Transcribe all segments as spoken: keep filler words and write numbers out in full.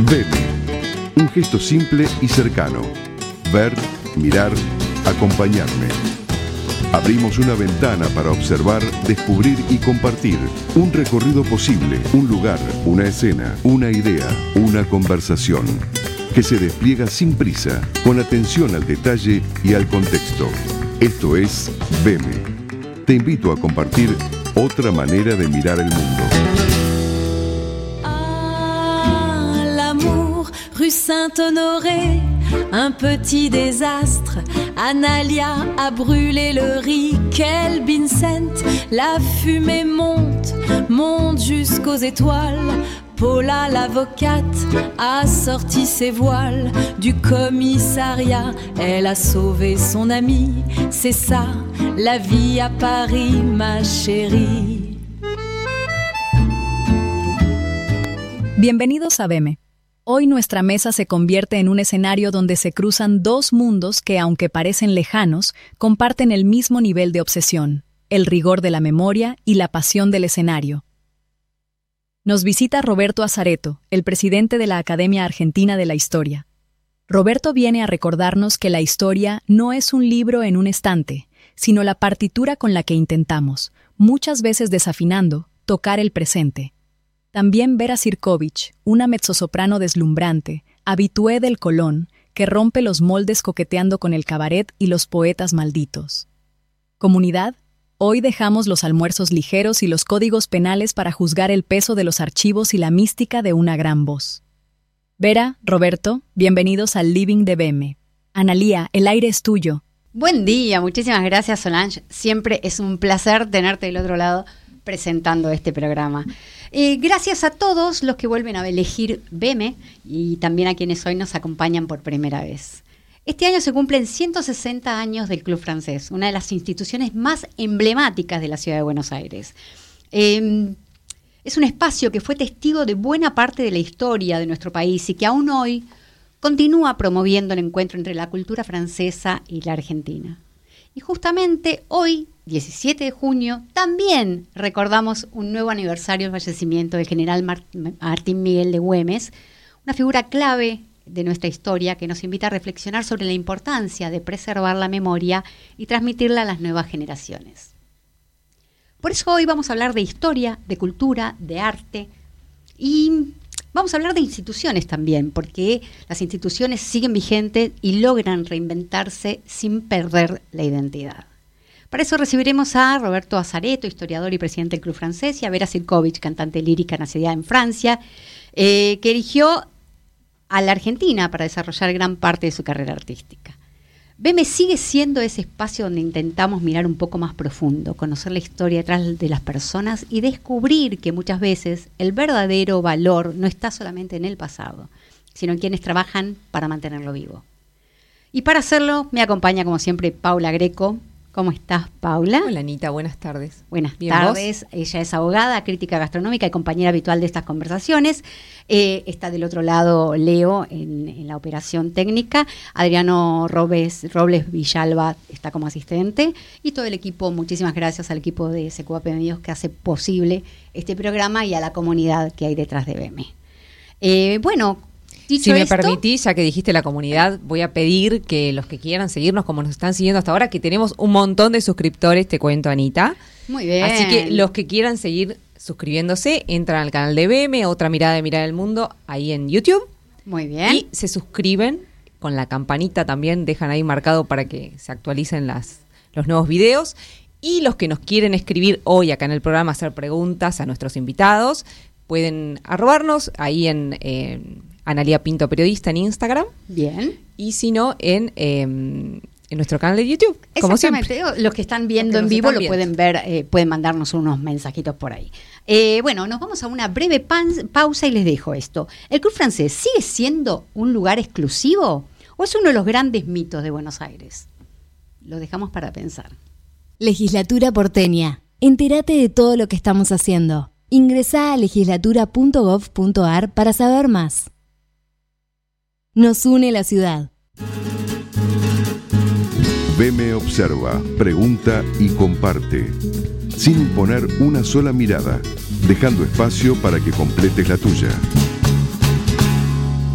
Veme. Un gesto simple y cercano. Ver, mirar, acompañarme. Abrimos una ventana para observar, descubrir y compartir. Un recorrido posible, un lugar, una escena, una idea, una conversación. Que se despliega sin prisa, con atención al detalle y al contexto. Esto es Veme. Te invito a compartir otra manera de mirar el mundo. Ah, l'amour, rue Saint-Honoré, un petit désastre. Analia a brûlé le riz, quel Vincent. La fumée monte, monte jusqu'aux étoiles. Paula, l'avocate, a sorti ses voiles du commissariat. Elle a sauvé son ami, c'est ça, la vie à Paris, ma chérie. Bienvenidos a Veme. Hoy nuestra mesa se convierte en un escenario donde se cruzan dos mundos que, aunque parecen lejanos, comparten el mismo nivel de obsesión, el rigor de la memoria y la pasión del escenario. Nos visita Roberto Azareto, el presidente de la Academia Argentina de la Historia. Roberto viene a recordarnos que la historia no es un libro en un estante, sino la partitura con la que intentamos, muchas veces desafinando, tocar el presente. También Vera Sirkovich, una mezzosoprano deslumbrante, habitué del Colón, que rompe los moldes coqueteando con el cabaret y los poetas malditos. Comunidad, hoy dejamos los almuerzos ligeros y los códigos penales para juzgar el peso de los archivos y la mística de una gran voz. Vera, Roberto, bienvenidos al Living de Veme. Analía, el aire es tuyo. Buen día, muchísimas gracias Solange. Siempre es un placer tenerte del otro lado presentando este programa. Eh, gracias a todos los que vuelven a elegir Veme y también a quienes hoy nos acompañan por primera vez. Este año se cumplen ciento sesenta años del Club Francés, una de las instituciones más emblemáticas de la ciudad de Buenos Aires. Eh, es un espacio que fue testigo de buena parte de la historia de nuestro país y que aún hoy continúa promoviendo el encuentro entre la cultura francesa y la argentina. Y justamente hoy, diecisiete de junio, también recordamos un nuevo aniversario del fallecimiento del general Martín Miguel de Güemes, una figura clave de nuestra historia que nos invita a reflexionar sobre la importancia de preservar la memoria y transmitirla a las nuevas generaciones. Por eso hoy vamos a hablar de historia, de cultura, de arte y vamos a hablar de instituciones también, porque las instituciones siguen vigentes y logran reinventarse sin perder la identidad. Para eso recibiremos a Roberto Azareto, historiador y presidente del Club Francés, y a Vera Sirkovich, cantante lírica nacida en Francia, eh, que eligió a la Argentina para desarrollar gran parte de su carrera artística. Veme sigue siendo ese espacio donde intentamos mirar un poco más profundo, conocer la historia detrás de las personas y descubrir que muchas veces el verdadero valor no está solamente en el pasado, sino en quienes trabajan para mantenerlo vivo. Y para hacerlo me acompaña como siempre Paula Greco. ¿Cómo estás, Paula? Hola, Anita, buenas tardes. Buenas tardes. ¿Vos? Ella es abogada, crítica gastronómica y compañera habitual de estas conversaciones. Eh, está del otro lado Leo en, en la operación técnica. Adriano Robles, Robles Villalba está como asistente. Y todo el equipo, muchísimas gracias al equipo de S Q A P Medios que hace posible este programa y a la comunidad que hay detrás de Veme. Eh, bueno... Dicho si me esto, permitís, ya que dijiste la comunidad, voy a pedir que los que quieran seguirnos como nos están siguiendo hasta ahora, que tenemos un montón de suscriptores, te cuento, Anita. Muy bien. Así que los que quieran seguir suscribiéndose, entran al canal de Veme, Otra Mirada de Mirar el Mundo, ahí en YouTube. Muy bien. Y se suscriben con la campanita también, dejan ahí marcado para que se actualicen las, los nuevos videos. Y los que nos quieren escribir hoy acá en el programa, hacer preguntas a nuestros invitados, pueden arrobarnos ahí en... Eh, Analía Pinto Periodista en Instagram. Bien. Y si no, en, eh, en nuestro canal de YouTube. Como siempre. Los que están viendo que en vivo lo viendo. pueden ver, eh, pueden mandarnos unos mensajitos por ahí. Eh, bueno, nos vamos a una breve pan- pausa y les dejo esto. ¿El Club Francés sigue siendo un lugar exclusivo o es uno de los grandes mitos de Buenos Aires? Lo dejamos para pensar. Legislatura porteña. Entérate de todo lo que estamos haciendo. Ingresá a legislatura punto gov punto ar para saber más. Nos une la ciudad. Veme observa, pregunta y comparte. Sin imponer una sola mirada, dejando espacio para que completes la tuya.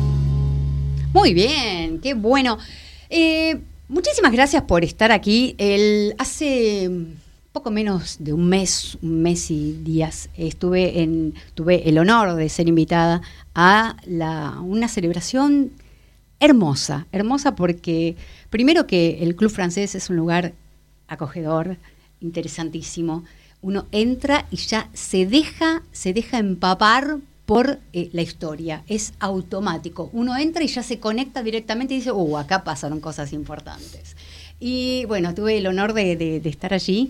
Muy bien, qué bueno. Eh, muchísimas gracias por estar aquí. El, hace poco menos de un mes, un mes y días, estuve en, tuve el honor de ser invitada a la, una celebración hermosa, hermosa porque primero que el Club Francés es un lugar acogedor, interesantísimo. Uno entra y ya se deja, se deja empapar por eh, la historia, es automático. Uno entra y ya se conecta directamente y dice, uh, acá pasaron cosas importantes. Y bueno, tuve el honor de, de, de estar allí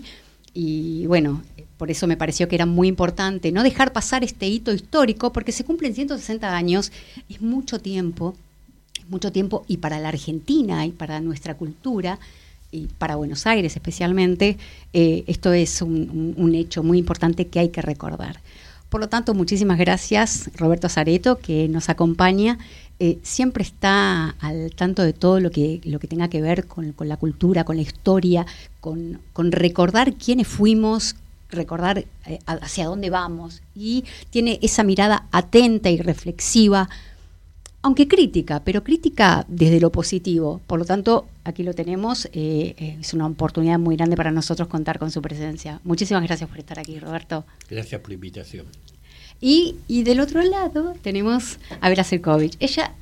y bueno, por eso me pareció que era muy importante no dejar pasar este hito histórico, porque se cumplen ciento sesenta años, es mucho tiempo, mucho tiempo, y para la Argentina y para nuestra cultura, y para Buenos Aires especialmente, eh, esto es un, un, un hecho muy importante que hay que recordar. Por lo tanto, muchísimas gracias, Roberto Zaretto, que nos acompaña. Eh, siempre está al tanto de todo lo que, lo que tenga que ver con, con la cultura, con la historia, con, con recordar quiénes fuimos, recordar eh, hacia dónde vamos. Y tiene esa mirada atenta y reflexiva, aunque crítica, pero crítica desde lo positivo. Por lo tanto, aquí lo tenemos. Eh, es una oportunidad muy grande para nosotros contar con su presencia. Muchísimas gracias por estar aquí, Roberto. Gracias por la invitación. Y, y del otro lado tenemos a Vera Sirkovich. Ella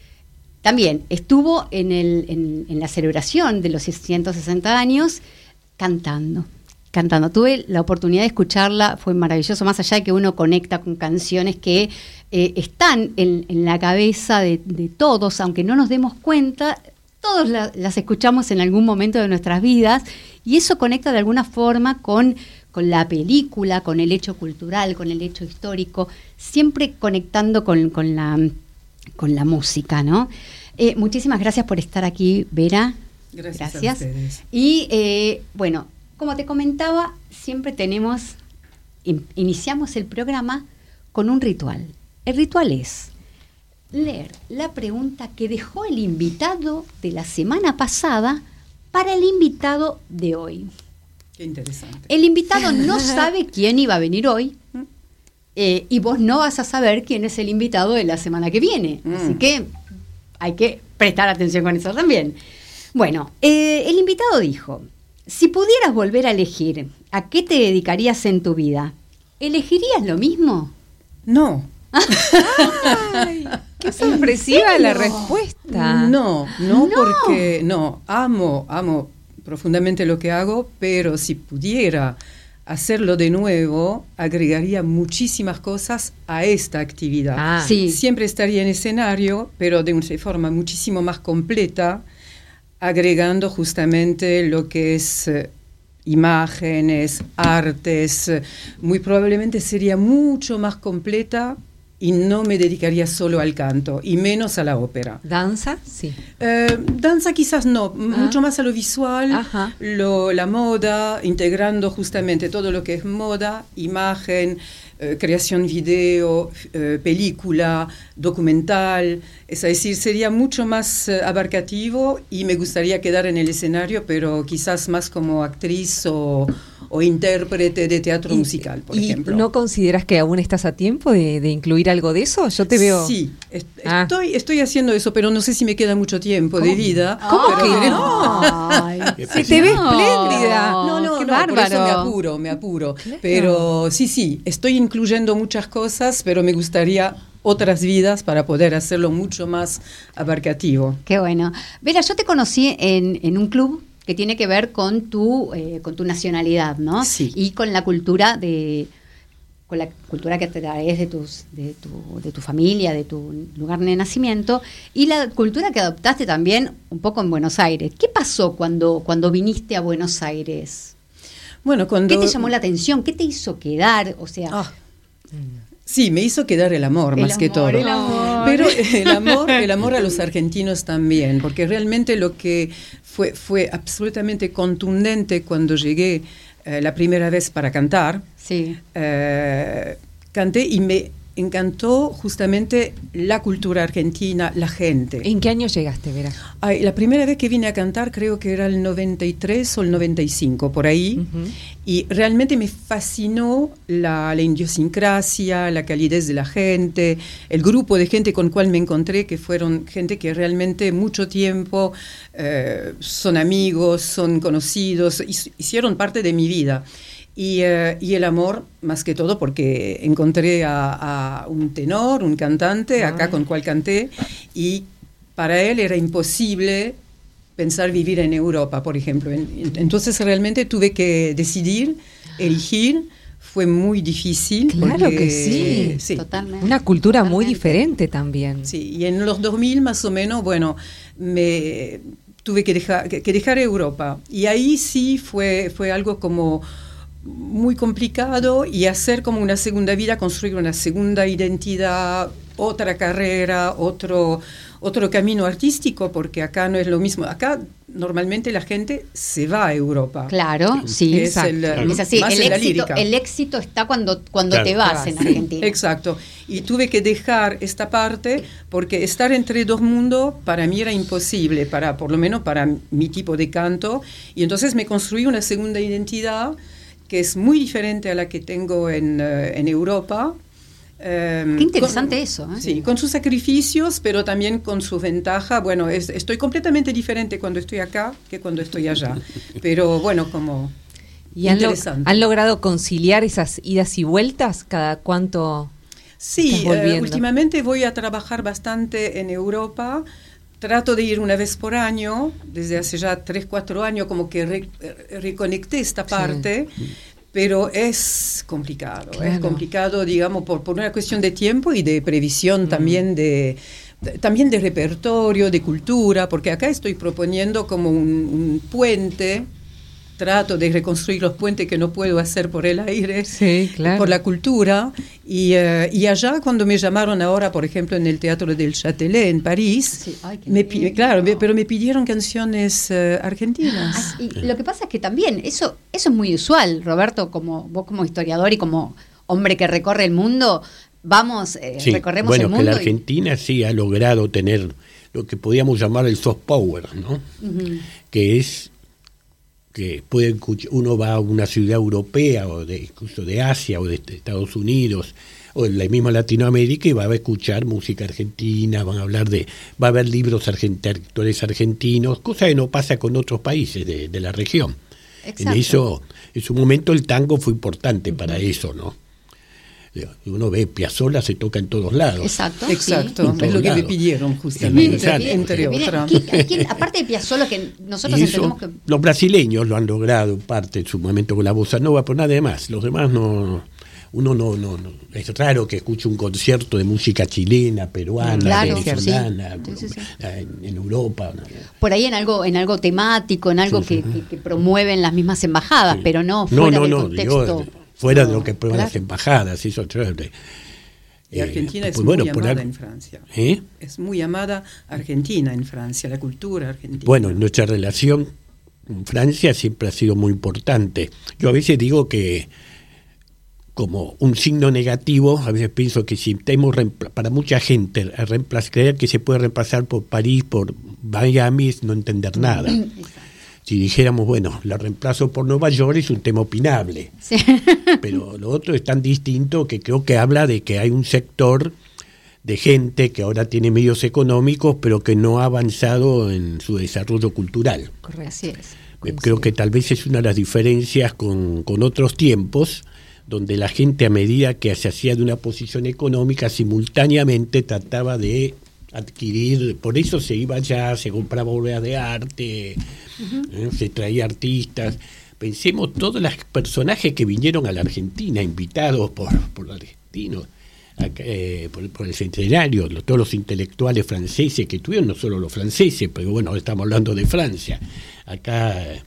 también estuvo en, el, en, en la celebración de los ciento sesenta años cantando. Cantando. Tuve la oportunidad de escucharla, fue maravilloso, más allá de que uno conecta con canciones que eh, están en, en la cabeza de, de todos, aunque no nos demos cuenta, todos la, las escuchamos en algún momento de nuestras vidas, y eso conecta de alguna forma con, con la película, con el hecho cultural, con el hecho histórico, siempre conectando con, con, la, con la música, ¿no? Eh, muchísimas gracias por estar aquí, Vera. Gracias, gracias. a ustedes. Y eh, bueno, como te comentaba, siempre tenemos, in, iniciamos el programa con un ritual. El ritual es leer la pregunta que dejó el invitado de la semana pasada para el invitado de hoy. Qué interesante. El invitado no sabe quién iba a venir hoy eh, y vos no vas a saber quién es el invitado de la semana que viene. Mm. Así que hay que prestar atención con eso también. Bueno, eh, el invitado dijo: si pudieras volver a elegir, ¿a qué te dedicarías en tu vida? ¿Elegirías lo mismo? No. Ay, qué sorpresiva la respuesta. No, no, no, porque no, amo, amo profundamente lo que hago, pero si pudiera hacerlo de nuevo, agregaría muchísimas cosas a esta actividad. Ah, sí. Siempre estaría en escenario, pero de una forma muchísimo más completa, agregando justamente lo que es eh, imágenes, artes. Eh, muy probablemente sería mucho más completa y no me dedicaría solo al canto, y menos a la ópera. ¿Danza? Sí. Eh, danza quizás no, Ah. mucho más a lo visual, Ajá. lo, la moda, integrando justamente todo lo que es moda, imagen, eh, creación video, eh, película, documental. Es decir, sería mucho más eh, abarcativo, y me gustaría quedar en el escenario, pero quizás más como actriz o, o intérprete de teatro y, musical, por ¿y ejemplo. no consideras que aún estás a tiempo de, de incluir algo de eso? Yo te veo... Sí, est- Ah. estoy, estoy haciendo eso, pero no sé si me queda mucho tiempo de vida. ¿Cómo pero- que no? Ay, Se te ve espléndida. No, no, qué no, por eso me bárbaro. apuro, me apuro. Pero sí, sí, estoy incluyendo muchas cosas, pero me gustaría otras vidas para poder hacerlo mucho más abarcativo. Qué bueno. Vera, yo te conocí en, en un club que tiene que ver con tu, eh, con tu nacionalidad, ¿no? Sí. Y con la cultura de... con la cultura que traes de tus de tu, de tu familia, de tu lugar de nacimiento, y la cultura que adoptaste también un poco en Buenos Aires. ¿Qué pasó cuando, cuando viniste a Buenos Aires? Bueno, cuando... ¿Qué te llamó la atención? ¿Qué te hizo quedar? O sea, Ah, sí, me hizo quedar el amor, El más que amor, todo. el amor. Pero el amor, el amor a los argentinos también, porque realmente lo que fue, fue absolutamente contundente cuando llegué eh, la primera vez para cantar. sí. Eh, canté y me encantó justamente la cultura argentina, la gente. ¿En qué año llegaste, Vera? Ay, la primera vez que vine a cantar creo que era el noventa y tres o el noventa y cinco, por ahí. Uh-huh. Y realmente me fascinó la, la idiosincrasia, la calidez de la gente, el grupo de gente con cual me encontré, que fueron gente que realmente mucho tiempo eh, son amigos, son conocidos, hicieron parte de mi vida. Y, uh, y el amor, más que todo, porque encontré a, a un tenor, un cantante, ah. acá con cual canté, y para él era imposible pensar vivir en Europa, por ejemplo. Entonces realmente tuve que decidir, elegir, fue muy difícil. Claro porque, que sí, sí. Totalmente. Una cultura Totalmente. muy diferente también. Sí, y en los dos mil más o menos, bueno, me tuve que dejar, que, que dejar Europa. Y ahí sí fue, fue algo como muy complicado, y hacer como una segunda vida, construir una segunda identidad, otra carrera, otro, otro camino artístico, porque acá no es lo mismo. Acá normalmente la gente se va a Europa. Claro, sí, es, el, es así. más El en la éxito, lírica. el éxito está cuando, cuando claro. te vas en Argentina. Exacto. Y tuve que dejar esta parte porque estar entre dos mundos para mí era imposible, para, por lo menos para mi tipo de canto. Y entonces me construí una segunda identidad que es muy diferente a la que tengo en, uh, en Europa. Um, Qué interesante con, eso. ¿eh? Sí, con sus sacrificios, pero también con su ventaja. Bueno, es, estoy completamente diferente cuando estoy acá que cuando estoy allá. Pero bueno, como ¿Y han, lo, interesante. han logrado conciliar esas idas y vueltas? ¿Cada cuánto Sí, estás volviendo? Uh, últimamente voy a trabajar bastante en Europa. Trato de ir una vez por año, desde hace ya tres, cuatro años, como que re, reconecté esta parte, sí. Pero es complicado, claro. Es complicado, digamos, por, por una cuestión de tiempo y de previsión mm. también de, de también de repertorio, de cultura, porque acá estoy proponiendo como un, un puente. Trato de reconstruir los puentes que no puedo hacer por el aire, sí, claro. Por la cultura. Y, uh, y allá, cuando me llamaron ahora, por ejemplo, en el Teatro del Châtelet, en París, sí. Ay, me, claro, me, pero me pidieron canciones uh, argentinas. Ay, y lo que pasa es que también, eso, eso es muy usual, Roberto, como vos como historiador y como hombre que recorre el mundo, vamos, eh, sí. recorremos bueno, el mundo. Bueno, que la Argentina y... sí ha logrado tener lo que podríamos llamar el soft power, ¿no? Uh-huh. Que es... que puede uno va a una ciudad europea o de, incluso de Asia o de Estados Unidos o en la misma Latinoamérica y va a escuchar música argentina, van a hablar de, va a haber libros argent, actores argentinos, cosa que no pasa con otros países de, de la región. Exacto. En eso, en su momento el tango fue importante uh-huh. para eso, ¿no? Uno ve Piazzolla se toca en todos lados. Exacto, exacto. Sí. Es lo que me pidieron justamente, entre, entre otras. Aparte de Piazzolla, que nosotros eso, entendemos que los brasileños lo han logrado parte en su momento con la bossa nova, pero nada más. Los demás no, uno no, no, no. Es raro que escuche un concierto de música chilena, peruana, claro, venezolana, sí. Sí, sí, sí. En, en Europa. Por ahí en algo, en algo temático, en algo sí, que, sí. Que, que promueven las mismas embajadas, sí. Pero no fuera no, no, del no, contexto. Yo, Fuera no, de lo que prueban claro. las embajadas, eso es terrible. Y Argentina eh, es pues, muy bueno, amada al... en Francia. ¿Eh? Es muy amada Argentina en Francia, la cultura argentina. Bueno, nuestra relación con Francia siempre ha sido muy importante. Yo a veces digo que como un signo negativo, a veces pienso que si tenemos reempla- para mucha gente a reemplazar, creer que se puede reemplazar por París, por Miami, es no entender nada. Si dijéramos, bueno, la reemplazo por Nueva York es un tema opinable, sí. Pero lo otro es tan distinto que creo que habla de que hay un sector de gente que ahora tiene medios económicos, pero que no ha avanzado en su desarrollo cultural. Correcto, así es. Coincido. Creo que tal vez es una de las diferencias con, con otros tiempos, donde la gente a medida que se hacía de una posición económica, simultáneamente trataba de adquirir, por eso se iba allá, se compraba obras de arte, uh-huh. ¿eh? Se traía artistas. Pensemos todos los personajes que vinieron a la Argentina, invitados por, por los argentinos, acá, eh, por, por el centenario, los, todos los intelectuales franceses que tuvieron, no solo los franceses, pero bueno, ahora estamos hablando de Francia. Acá eh,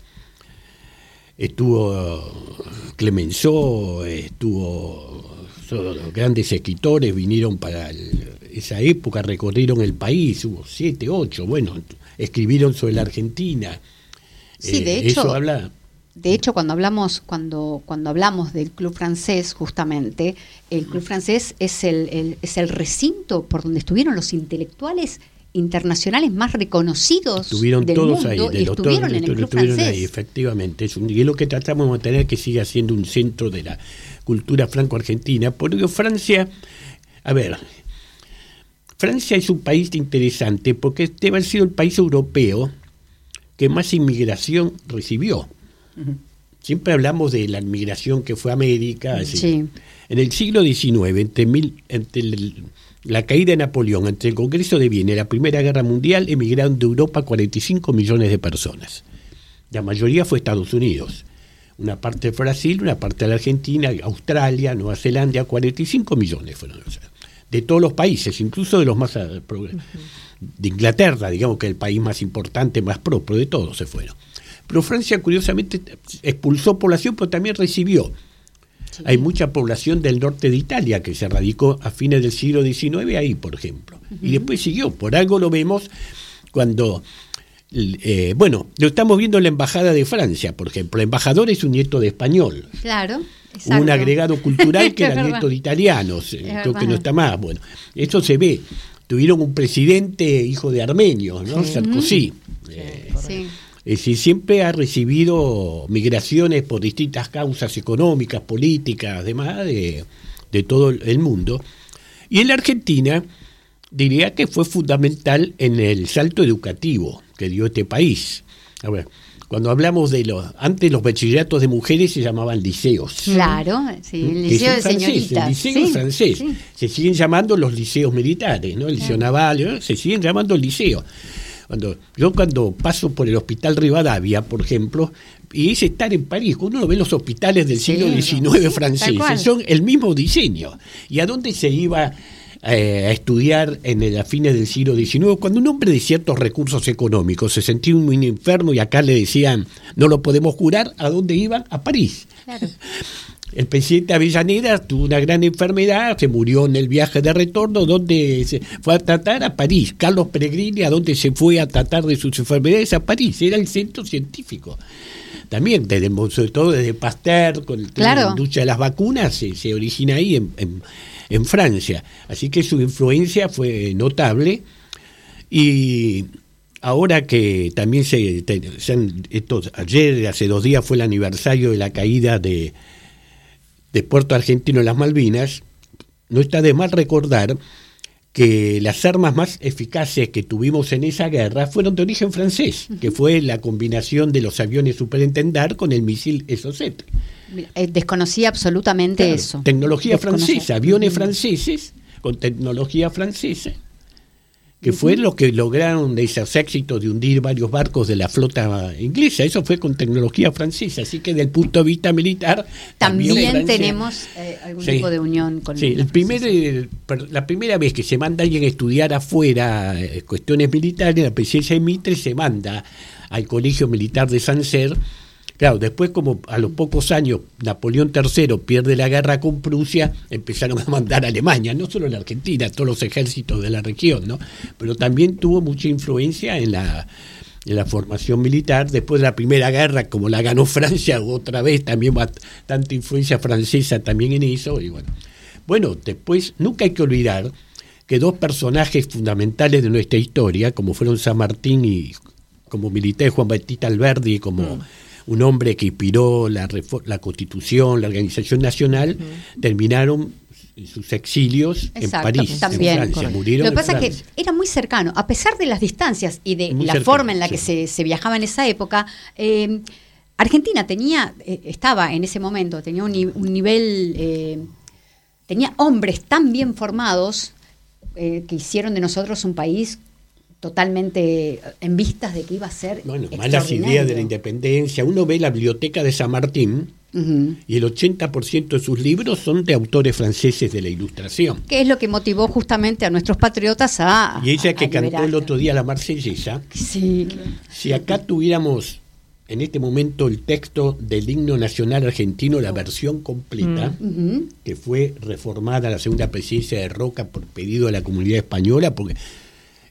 estuvo Clemenceau, estuvo los grandes escritores, vinieron para el, esa época, recorrieron el país, hubo siete, ocho, bueno, escribieron sobre la Argentina. Sí, eh, de hecho, eso habla... de hecho, cuando hablamos, cuando, cuando hablamos del Club Francés, justamente, el Club Francés es el, el, es el recinto por donde estuvieron los intelectuales internacionales más reconocidos estuvieron del todos mundo ahí, y de los estuvieron todos, en el Club estuvieron Francés. Ahí, efectivamente. Es un, y es lo que tratamos de mantener, que siga siendo un centro de la cultura franco-argentina. Porque Francia, a ver, Francia es un país interesante porque debe haber sido el país europeo que más inmigración recibió. Uh-huh. Siempre hablamos de la inmigración que fue a América. Así. Sí. En el siglo diecinueve, entre, mil, entre el, la caída de Napoleón, entre el Congreso de Viena y la Primera Guerra Mundial, emigraron de Europa cuarenta y cinco millones de personas. La mayoría fue Estados Unidos. Una parte de Brasil, una parte de la Argentina, Australia, Nueva Zelanda, cuarenta y cinco millones fueron. O sea, de todos los países, incluso de los más uh, de Inglaterra, digamos que el país más importante, más propio, de todos se fueron. Pero Francia, curiosamente, expulsó población, pero también recibió. Sí. Hay mucha población del norte de Italia que se radicó a fines del siglo diecinueve ahí, por ejemplo. Uh-huh. Y después siguió. Por algo lo vemos cuando... Eh, bueno, lo estamos viendo en la Embajada de Francia, por ejemplo. El embajador es un nieto de español. Claro. Exacto. Un agregado cultural que era nieto de italianos, eh, creo que no está más. Bueno, eso se ve. Tuvieron un presidente hijo de armenios, ¿no? Sí. Sarkozy. Eh, sí. Es decir, siempre ha recibido migraciones por distintas causas económicas, políticas, demás, de, de todo el mundo. Y en la Argentina, diría que fue fundamental en el salto educativo que dio este país. A ver, cuando hablamos de los... Antes los bachilleratos de mujeres se llamaban liceos. Claro, sí, el liceo de francés, señoritas. El liceo sí, francés. Sí. Se siguen llamando los liceos militares, ¿no? El liceo claro. naval, ¿no? Se siguen llamando liceo. Cuando, yo cuando paso por el Hospital Rivadavia, por ejemplo, y es estar en París, uno ve los hospitales del siglo sí, diecinueve sí, franceses, son el mismo diseño. ¿Y a dónde se iba eh, a estudiar en el, a fines del siglo diecinueve? Cuando un hombre de ciertos recursos económicos se sentía un, un enfermo y acá le decían, no lo podemos curar, ¿a dónde iban? A París. Claro. El presidente Avellaneda tuvo una gran enfermedad, se murió en el viaje de retorno, donde se fue a tratar a París. Carlos Pellegrini, ¿a dónde se fue a tratar de sus enfermedades? A París, era el centro científico. También, desde, sobre todo desde Pasteur, con el claro. la industria de las vacunas, se, se origina ahí en, en, en Francia. Así que su influencia fue notable. Y ahora que también se, se han, estos, ayer, hace dos días, fue el aniversario de la caída de de Puerto Argentino en las Malvinas, no está de más recordar que las armas más eficaces que tuvimos en esa guerra fueron de origen francés, uh-huh. que fue la combinación de los aviones Superintendent con el misil S O S E T. Eh, desconocía absolutamente claro, eso. Tecnología Desconoce. francesa, aviones uh-huh. franceses con tecnología francesa, que uh-huh. fue lo que lograron de esos éxitos de hundir varios barcos de la flota inglesa. Eso fue con tecnología francesa, así que desde el punto de vista militar también, también Francia, tenemos eh, algún sí. tipo de unión con sí, el primer, el, la primera vez que se manda a alguien a estudiar afuera eh, cuestiones militares, la presidencia de Mitre se manda al Colegio Militar de Sancerre. Claro, después como a los pocos años Napoleón tercero pierde la guerra con Prusia, empezaron a mandar a Alemania, no solo la Argentina, todos los ejércitos de la región, ¿no? Pero también tuvo mucha influencia en la, en la formación militar. Después de la Primera Guerra, como la ganó Francia, otra vez también tanta influencia francesa también en eso. Y bueno, bueno, después nunca hay que olvidar que dos personajes fundamentales de nuestra historia, como fueron San Martín y como militar Juan Bautista Alberdi, como... Mm. un hombre que inspiró la, la Constitución, la Organización Nacional, uh-huh. terminaron sus exilios Exacto, en París, también, en Francia, murieron Lo que pasa es que era muy cercano, a pesar de las distancias y de muy la cercano, forma en la sí. que se, se viajaba en esa época, eh, Argentina tenía, eh, estaba en ese momento, tenía un, un nivel, eh, tenía hombres tan bien formados eh, que hicieron de nosotros un país totalmente en vistas de que iba a ser bueno, malas ideas de la independencia. Uno ve la biblioteca de San Martín uh-huh. y el ochenta por ciento de sus libros son de autores franceses de la Ilustración. Que es lo que motivó justamente a nuestros patriotas a Y ella a, que a cantó liberar. el otro día la Marsellesa. Sí. Si acá tuviéramos en este momento el texto del himno nacional argentino, la versión completa, uh-huh. que fue reformada la segunda presidencia de Roca por pedido de la comunidad española, porque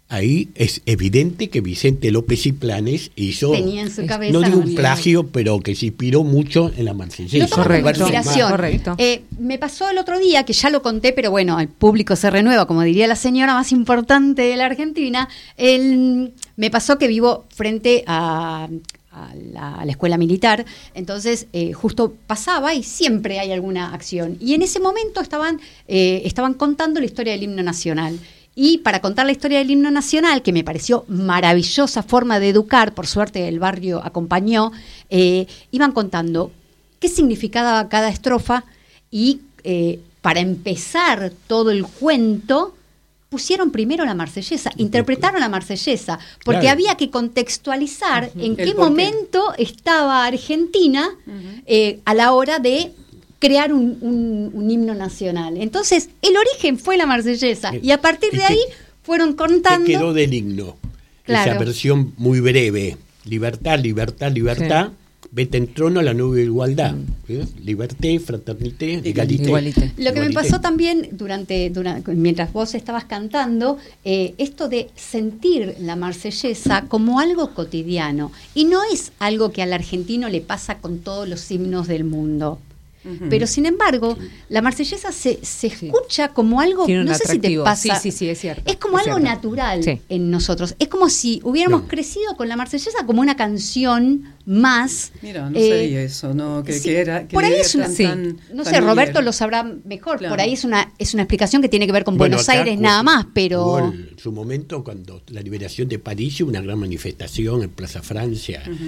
ahí es evidente que Vicente López y Planes hizo, tenía en su cabeza, no digo ¿no? un plagio, pero que se inspiró mucho en la Marsellesa. Lo tomo como inspiración. Correcto. Eh, me pasó el otro día, que ya lo conté, pero bueno, el público se renueva, como diría la señora más importante de la Argentina. El, me pasó que vivo frente a... A la, a la escuela militar, entonces eh, justo pasaba y siempre hay alguna acción. Y en ese momento estaban, eh, estaban contando la historia del himno nacional. Y para contar la historia del himno nacional, que me pareció maravillosa forma de educar, por suerte el barrio acompañó, eh, iban contando qué significaba cada estrofa y eh, para empezar todo el cuento pusieron primero la marsellesa, interpretaron la marsellesa, porque claro. había que contextualizar uh-huh. en El qué porqué. momento estaba Argentina uh-huh. eh, a la hora de crear un, un, un himno nacional. Entonces, el origen fue la marsellesa, y a partir de ahí fueron contando... ¿Qué quedó del himno? Claro. Esa versión muy breve. Libertad, libertad, libertad. Sí. Vete en trono a la nueva igualdad. ¿Sí? Liberté, fraternité, égalité. Igualité. Lo que me pasó también durante, durante mientras vos estabas cantando, eh, esto de sentir la marsellesa como algo cotidiano. Y no es algo que al argentino le pasa con todos los himnos del mundo. Uh-huh. Pero sin embargo, la marsellesa se, se escucha sí. como algo, no sé si te pasa, sí, sí, sí, es cierto. Es como es algo cierto. natural sí. en nosotros. Es como si hubiéramos no. crecido con la marsellesa como una canción más. Mira, no eh, sabía eso, ¿no? Que, sí, que era, que por ahí era es una, tan, sí. tan no sé, familiar. Roberto lo sabrá mejor. Claro. Por ahí es una es una explicación que tiene que ver con bueno, Buenos Aires hubo, nada más, pero hubo el, en su momento cuando la liberación de París, una gran manifestación en Plaza Francia. Uh-huh.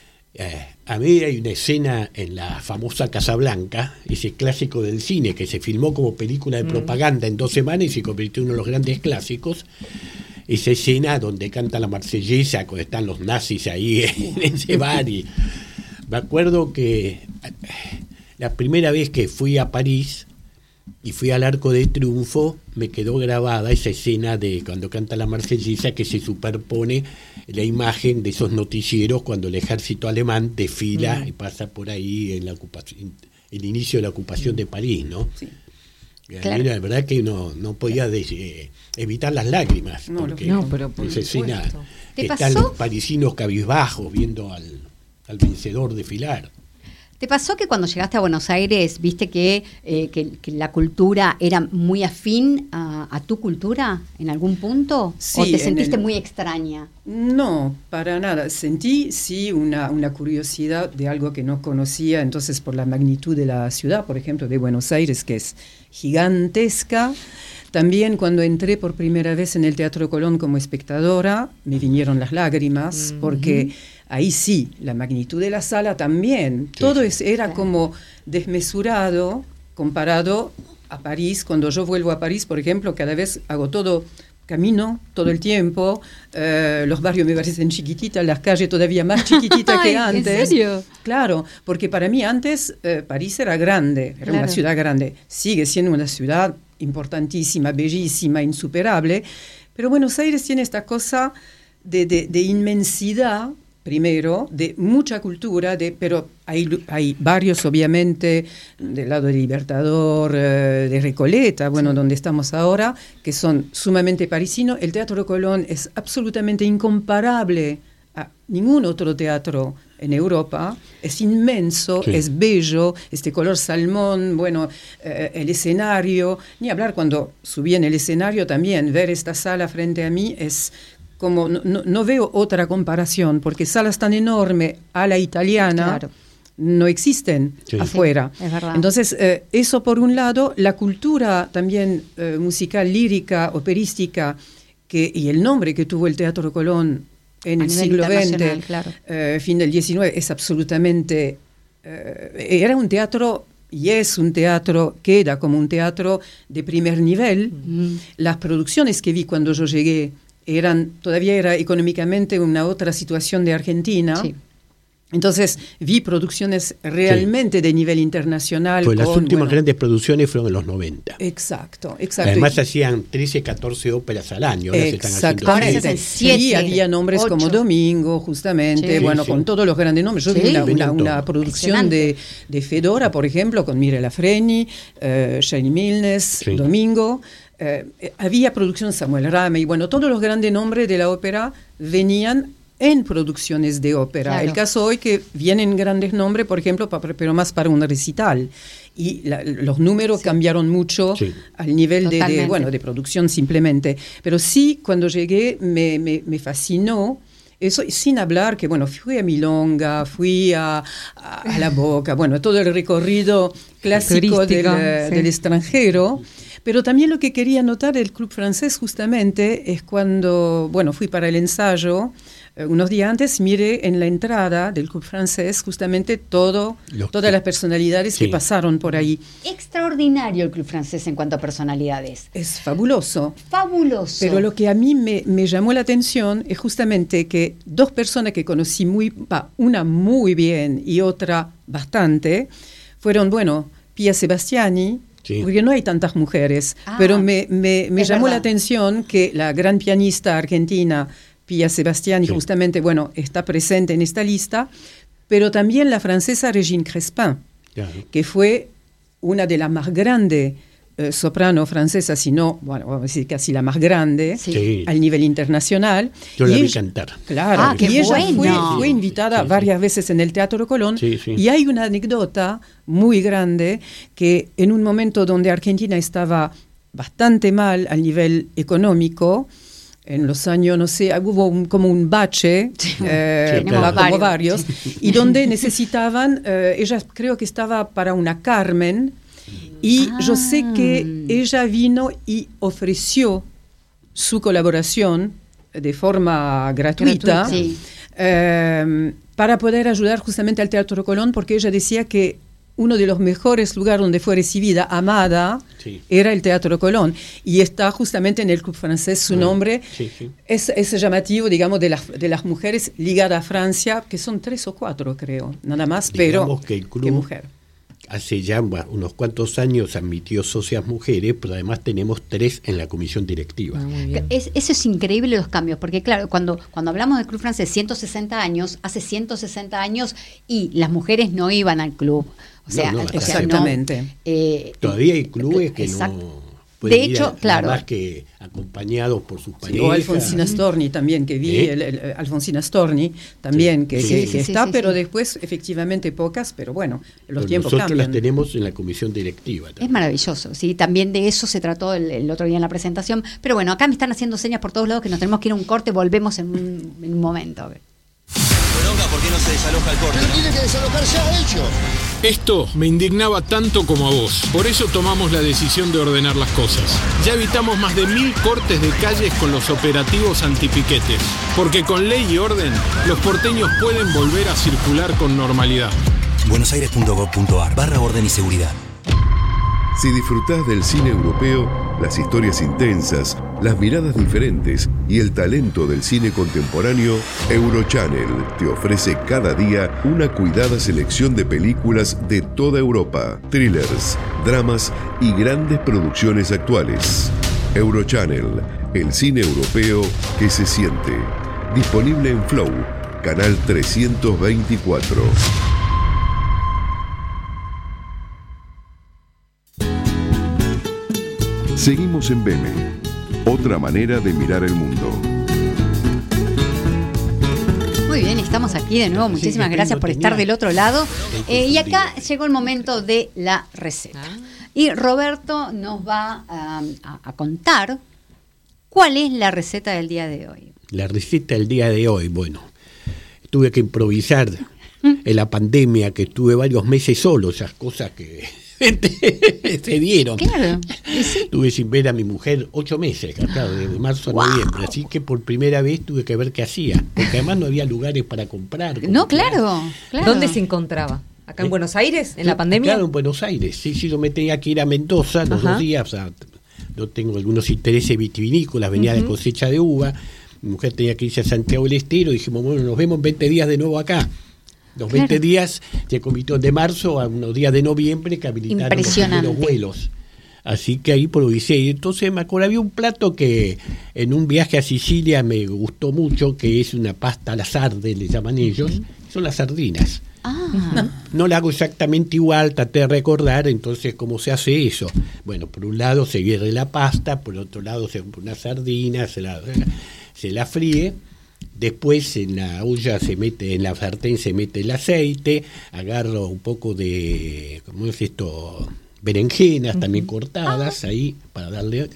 Eh, a mí hay una escena en la famosa Casa Blanca, ese clásico del cine que se filmó como película de mm. propaganda en dos semanas y se convirtió en uno de los grandes clásicos. Esa escena donde canta la marsellesa, cuando están los nazis ahí en ese bar. Y me acuerdo que la primera vez que fui a París y fui al Arco de Triunfo, me quedó grabada esa escena de cuando canta la marsellesa, que se superpone la imagen de esos noticieros cuando el ejército alemán desfila mm. y pasa por ahí en la ocupación, el inicio de la ocupación de París, ¿no? Sí. Claro. La verdad que no, no podía de, eh, evitar las lágrimas, no, porque no, pero por esa escena ¿Te están pasó? los parisinos cabizbajos viendo al, al vencedor desfilar. ¿Te pasó que cuando llegaste a Buenos Aires viste que, eh, que, que la cultura era muy afín a, a tu cultura en algún punto? Sí, ¿O te sentiste el... muy extraña? No, para nada. Sentí, sí, una, una curiosidad de algo que no conocía, entonces por la magnitud de la ciudad, por ejemplo, de Buenos Aires, que es gigantesca. También cuando entré por primera vez en el Teatro Colón como espectadora, me vinieron las lágrimas, mm-hmm. porque ahí sí, la magnitud de la sala también. Sí, todo es, era sí. como desmesurado comparado a París. Cuando yo vuelvo a París, por ejemplo, cada vez hago todo, camino todo el tiempo, eh, los barrios me parecen chiquititas, las calles todavía más chiquititas que antes. ¿En serio? Claro, porque para mí antes eh, París era grande, era claro. una ciudad grande. Sigue siendo una ciudad importantísima, bellísima, insuperable, pero Buenos Aires tiene esta cosa de, de, de inmensidad, primero, de mucha cultura, de, pero hay, hay barrios, obviamente, del lado de Libertador, eh, de Recoleta, bueno, sí. donde estamos ahora, que son sumamente parisinos. El Teatro Colón es absolutamente incomparable a ningún otro teatro en Europa. Es inmenso, sí. es bello, este color salmón, bueno, eh, el escenario, ni hablar cuando subí en el escenario también, ver esta sala frente a mí es como, no, no, no veo otra comparación, porque salas tan enormes a la italiana claro. no existen sí. afuera. Sí, es verdad. Entonces, eh, eso por un lado, la cultura también eh, musical, lírica, operística, que, y el nombre que tuvo el Teatro Colón en a el siglo veinte, claro. eh, fin del diecinueve, es absolutamente... Eh, era un teatro, y es un teatro, queda como un teatro de primer nivel. Mm. Las producciones que vi cuando yo llegué eran, todavía era económicamente una otra situación de Argentina. Sí. Entonces vi producciones realmente sí. de nivel internacional. Pues con, las últimas bueno, grandes producciones fueron en los noventa. Exacto, exacto. Además hacían trece, catorce óperas al año. Ahora exacto. Se ahora están se hacen siete. Sí, había nombres ocho. Como Domingo, justamente, sí, bueno, sí. con todos los grandes nombres. Yo sí. vi una, una, una producción de, de Fedora, por ejemplo, con Mirella Freni, uh, Shani Milnes, sí. Domingo. eh, había producción Samuel Rame y bueno, todos los grandes nombres de la ópera venían en producciones de ópera. Claro. El caso hoy que vienen grandes nombres, por ejemplo, pa, pero más para un recital. Y la, los números sí. cambiaron mucho sí. al nivel de, de, bueno, de producción simplemente. Pero sí, cuando llegué me, me, me fascinó. Eso, sin hablar que, bueno, fui a Milonga, fui a, a, a La Boca, bueno, todo el recorrido clásico del, sí. del extranjero. Pero también lo que quería notar del Club Francés justamente es cuando, bueno, fui para el ensayo, eh, unos días antes, miré en la entrada del Club Francés justamente todo, Los todas que, las personalidades sí. que pasaron por ahí. Extraordinario el Club Francés en cuanto a personalidades. Es fabuloso. Fabuloso. Pero lo que a mí me, me llamó la atención es justamente que dos personas que conocí muy, bah, una muy bien y otra bastante, fueron, bueno, Pia Sebastiani, sí. porque no hay tantas mujeres, ah, pero me, me, me llamó verdad. la atención que la gran pianista argentina Pia Sebastiani sí. justamente, bueno, está presente en esta lista, pero también la francesa Régine Crespin, claro. que fue una de las más grandes eh, soprano francesas, si no, bueno, vamos a decir casi la más grande sí. Sí. al nivel internacional. Yo la vi ella, cantar. Claro, ah, y ella bueno. fue, fue invitada sí, sí, varias sí. veces en el Teatro Colón, sí, sí. y hay una anécdota muy grande que en un momento donde Argentina estaba bastante mal al nivel económico, en los años, no sé, hubo un, como un bache, sí. eh, sí, claro. como varios, y donde necesitaban, eh, ella creo que estaba para una Carmen, y ah. yo sé que ella vino y ofreció su colaboración de forma gratuita, Gratuita, sí. eh, para poder ayudar justamente al Teatro Colón, porque ella decía que uno de los mejores lugares donde fue recibida, amada, sí. era el Teatro Colón. Y está justamente en el Club Francés su nombre. Sí, sí. Es, es llamativo, digamos, de las, de las mujeres ligadas a Francia, que son tres o cuatro, creo, nada más, digamos pero que el club que mujer. Hace ya unos cuantos años admitió socias mujeres, pero además tenemos tres en la comisión directiva. Ah, es, eso es increíble los cambios, porque claro, cuando, cuando hablamos del Club Francés, ciento sesenta años, hace ciento sesenta años, y las mujeres no iban al club. O sea, no, no, o sea, exactamente. No, eh, Todavía hay clubes que exacto. no pueden de hecho, ir, claro. más que acompañados por sus parejas. Sí, o Alfonsina Storni también, que vi, ¿Eh? el, el, Alfonsina Storni también, sí. que, sí, que, sí, que sí, está, sí, pero sí. después efectivamente pocas, pero bueno, los pero tiempos nosotros cambian. las tenemos en la comisión directiva también. Es maravilloso, sí, también de eso se trató el, el otro día en la presentación, pero bueno, acá me están haciendo señas por todos lados que nos tenemos que ir a un corte, volvemos en un, en un momento. A ver. ¿Por qué no se desaloja el corte? Pero tiene que desalojar ya ellos. Esto me indignaba tanto como a vos. Por eso tomamos la decisión de ordenar las cosas. Ya evitamos más de mil cortes de calles con los operativos antipiquetes. Porque con ley y orden, los porteños pueden volver a circular con normalidad. buenosaires.gov.ar barra orden y seguridad. Si disfrutás del cine europeo, las historias intensas, las miradas diferentes y el talento del cine contemporáneo, Eurochannel te ofrece cada día una cuidada selección de películas de toda Europa, thrillers, dramas y grandes producciones actuales. Eurochannel, el cine europeo que se siente. Disponible en Flow, canal trescientos veinticuatro. Seguimos en Veme, otra manera de mirar el mundo. Muy bien, estamos aquí de nuevo. Muchísimas sí, gracias por estar del otro lado. Eh, y acá llegó el momento de la receta. Y Roberto nos va a, a, a contar cuál es la receta del día de hoy. La receta del día de hoy, bueno, tuve que improvisar en la pandemia, que estuve varios meses solo, esas cosas que se dieron. Claro. ¿Sí? Estuve sin ver a mi mujer ocho meses, claro, de marzo a wow. noviembre, así que por primera vez tuve que ver qué hacía, porque además no había lugares para comprar. No, claro, claro. ¿Dónde se encontraba? ¿Acá en Buenos Aires, en yo, la pandemia? Claro, en Buenos Aires, sí, sí, yo me tenía que ir a Mendoza los Ajá. dos días, o sea, yo tengo algunos intereses vitivinícolas, venía uh-huh. de cosecha de uva, mi mujer tenía que irse a Santiago del Estero, dijimos, bueno, nos vemos en veinte días de nuevo acá. Los veinte claro. días de comitón de marzo a unos días de noviembre que habilitaron los primeros vuelos. Así que ahí improvisé. Y entonces me acuerdo, había un plato que en un viaje a Sicilia me gustó mucho, que es una pasta a la sarde, le llaman ellos, uh-huh. son las sardinas. Ah. No la hago exactamente igual, traté de recordar entonces cómo se hace eso. Bueno, por un lado se hierve la pasta, por otro lado se pone una sardina, se la, se la fríe. Después en la olla se mete, en la sartén se mete el aceite, agarro un poco de, ¿cómo es esto? Berenjenas uh-huh. también cortadas ah. ahí para darle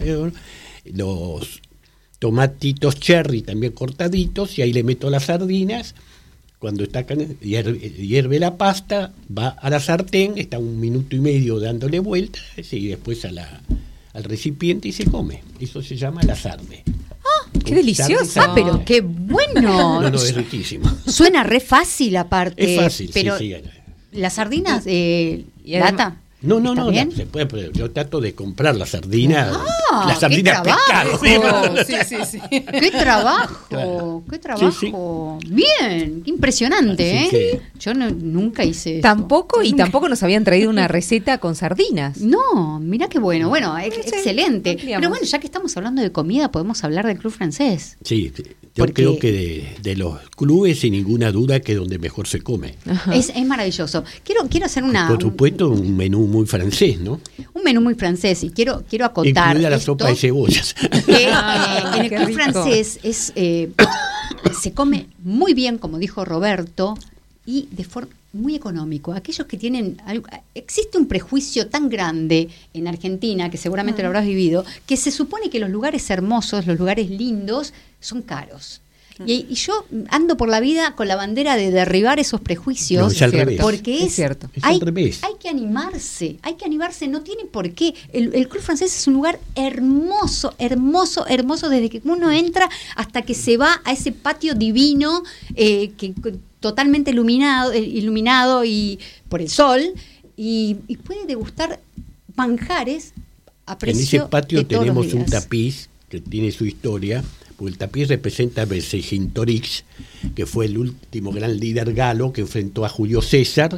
los tomatitos cherry también cortaditos y ahí le meto las sardinas. Cuando está hierve, hierve la pasta, va a la sartén, está un minuto y medio dándole vueltas y después a la, al recipiente y se come. Eso se llama la sarde. ¡Qué delicioso! Ah, pero qué bueno. No, no, es riquísimo. Suena re fácil aparte. Es fácil, pero sí, sí. ¿Las sardinas eh, lata? No, no, no, no, se puede, pero yo trato de comprar la sardina, ah, la sardina pescado. Sí, sí, sí. ¡Qué trabajo! Claro. ¡Qué trabajo! Sí, sí. Bien, qué impresionante, Así ¿eh? Que... Yo no, nunca hice eso. Tampoco, y nunca. tampoco nos habían traído una receta con sardinas. No, mira qué bueno. Bueno, ex- sí, excelente. Ampliamos. Pero bueno, ya que estamos hablando de comida, podemos hablar del Club Francés. Sí, yo Porque... creo que de, de los clubes, sin ninguna duda, que es donde mejor se come. Es, es maravilloso. Quiero, quiero hacer una... Por supuesto, un, un menú muy francés, ¿no? Un menú muy francés, y quiero, quiero acotar incluida la esto, sopa de cebollas. Que, eh, en el Club rico. Francés es, eh, se come muy bien, como dijo Roberto, y de forma muy económico. Aquellos que tienen algo, existe un prejuicio tan grande en Argentina, que seguramente mm. lo habrás vivido, que se supone que los lugares hermosos, los lugares lindos, son caros. Y, y yo ando por la vida con la bandera de derribar esos prejuicios, no, es al revés. porque es, es cierto. Hay, es al revés. hay que animarse, hay que animarse, no tiene por qué. El, el Club Francés es un lugar hermoso, hermoso, hermoso, desde que uno entra hasta que se va a ese patio divino, eh, que totalmente iluminado, eh, iluminado y por el sol, y, y puede degustar manjares a precio en ese patio de todos tenemos los un días. tapiz que tiene su historia. El tapiz representa a Vercingetorix, que fue el último gran líder galo que enfrentó a Julio César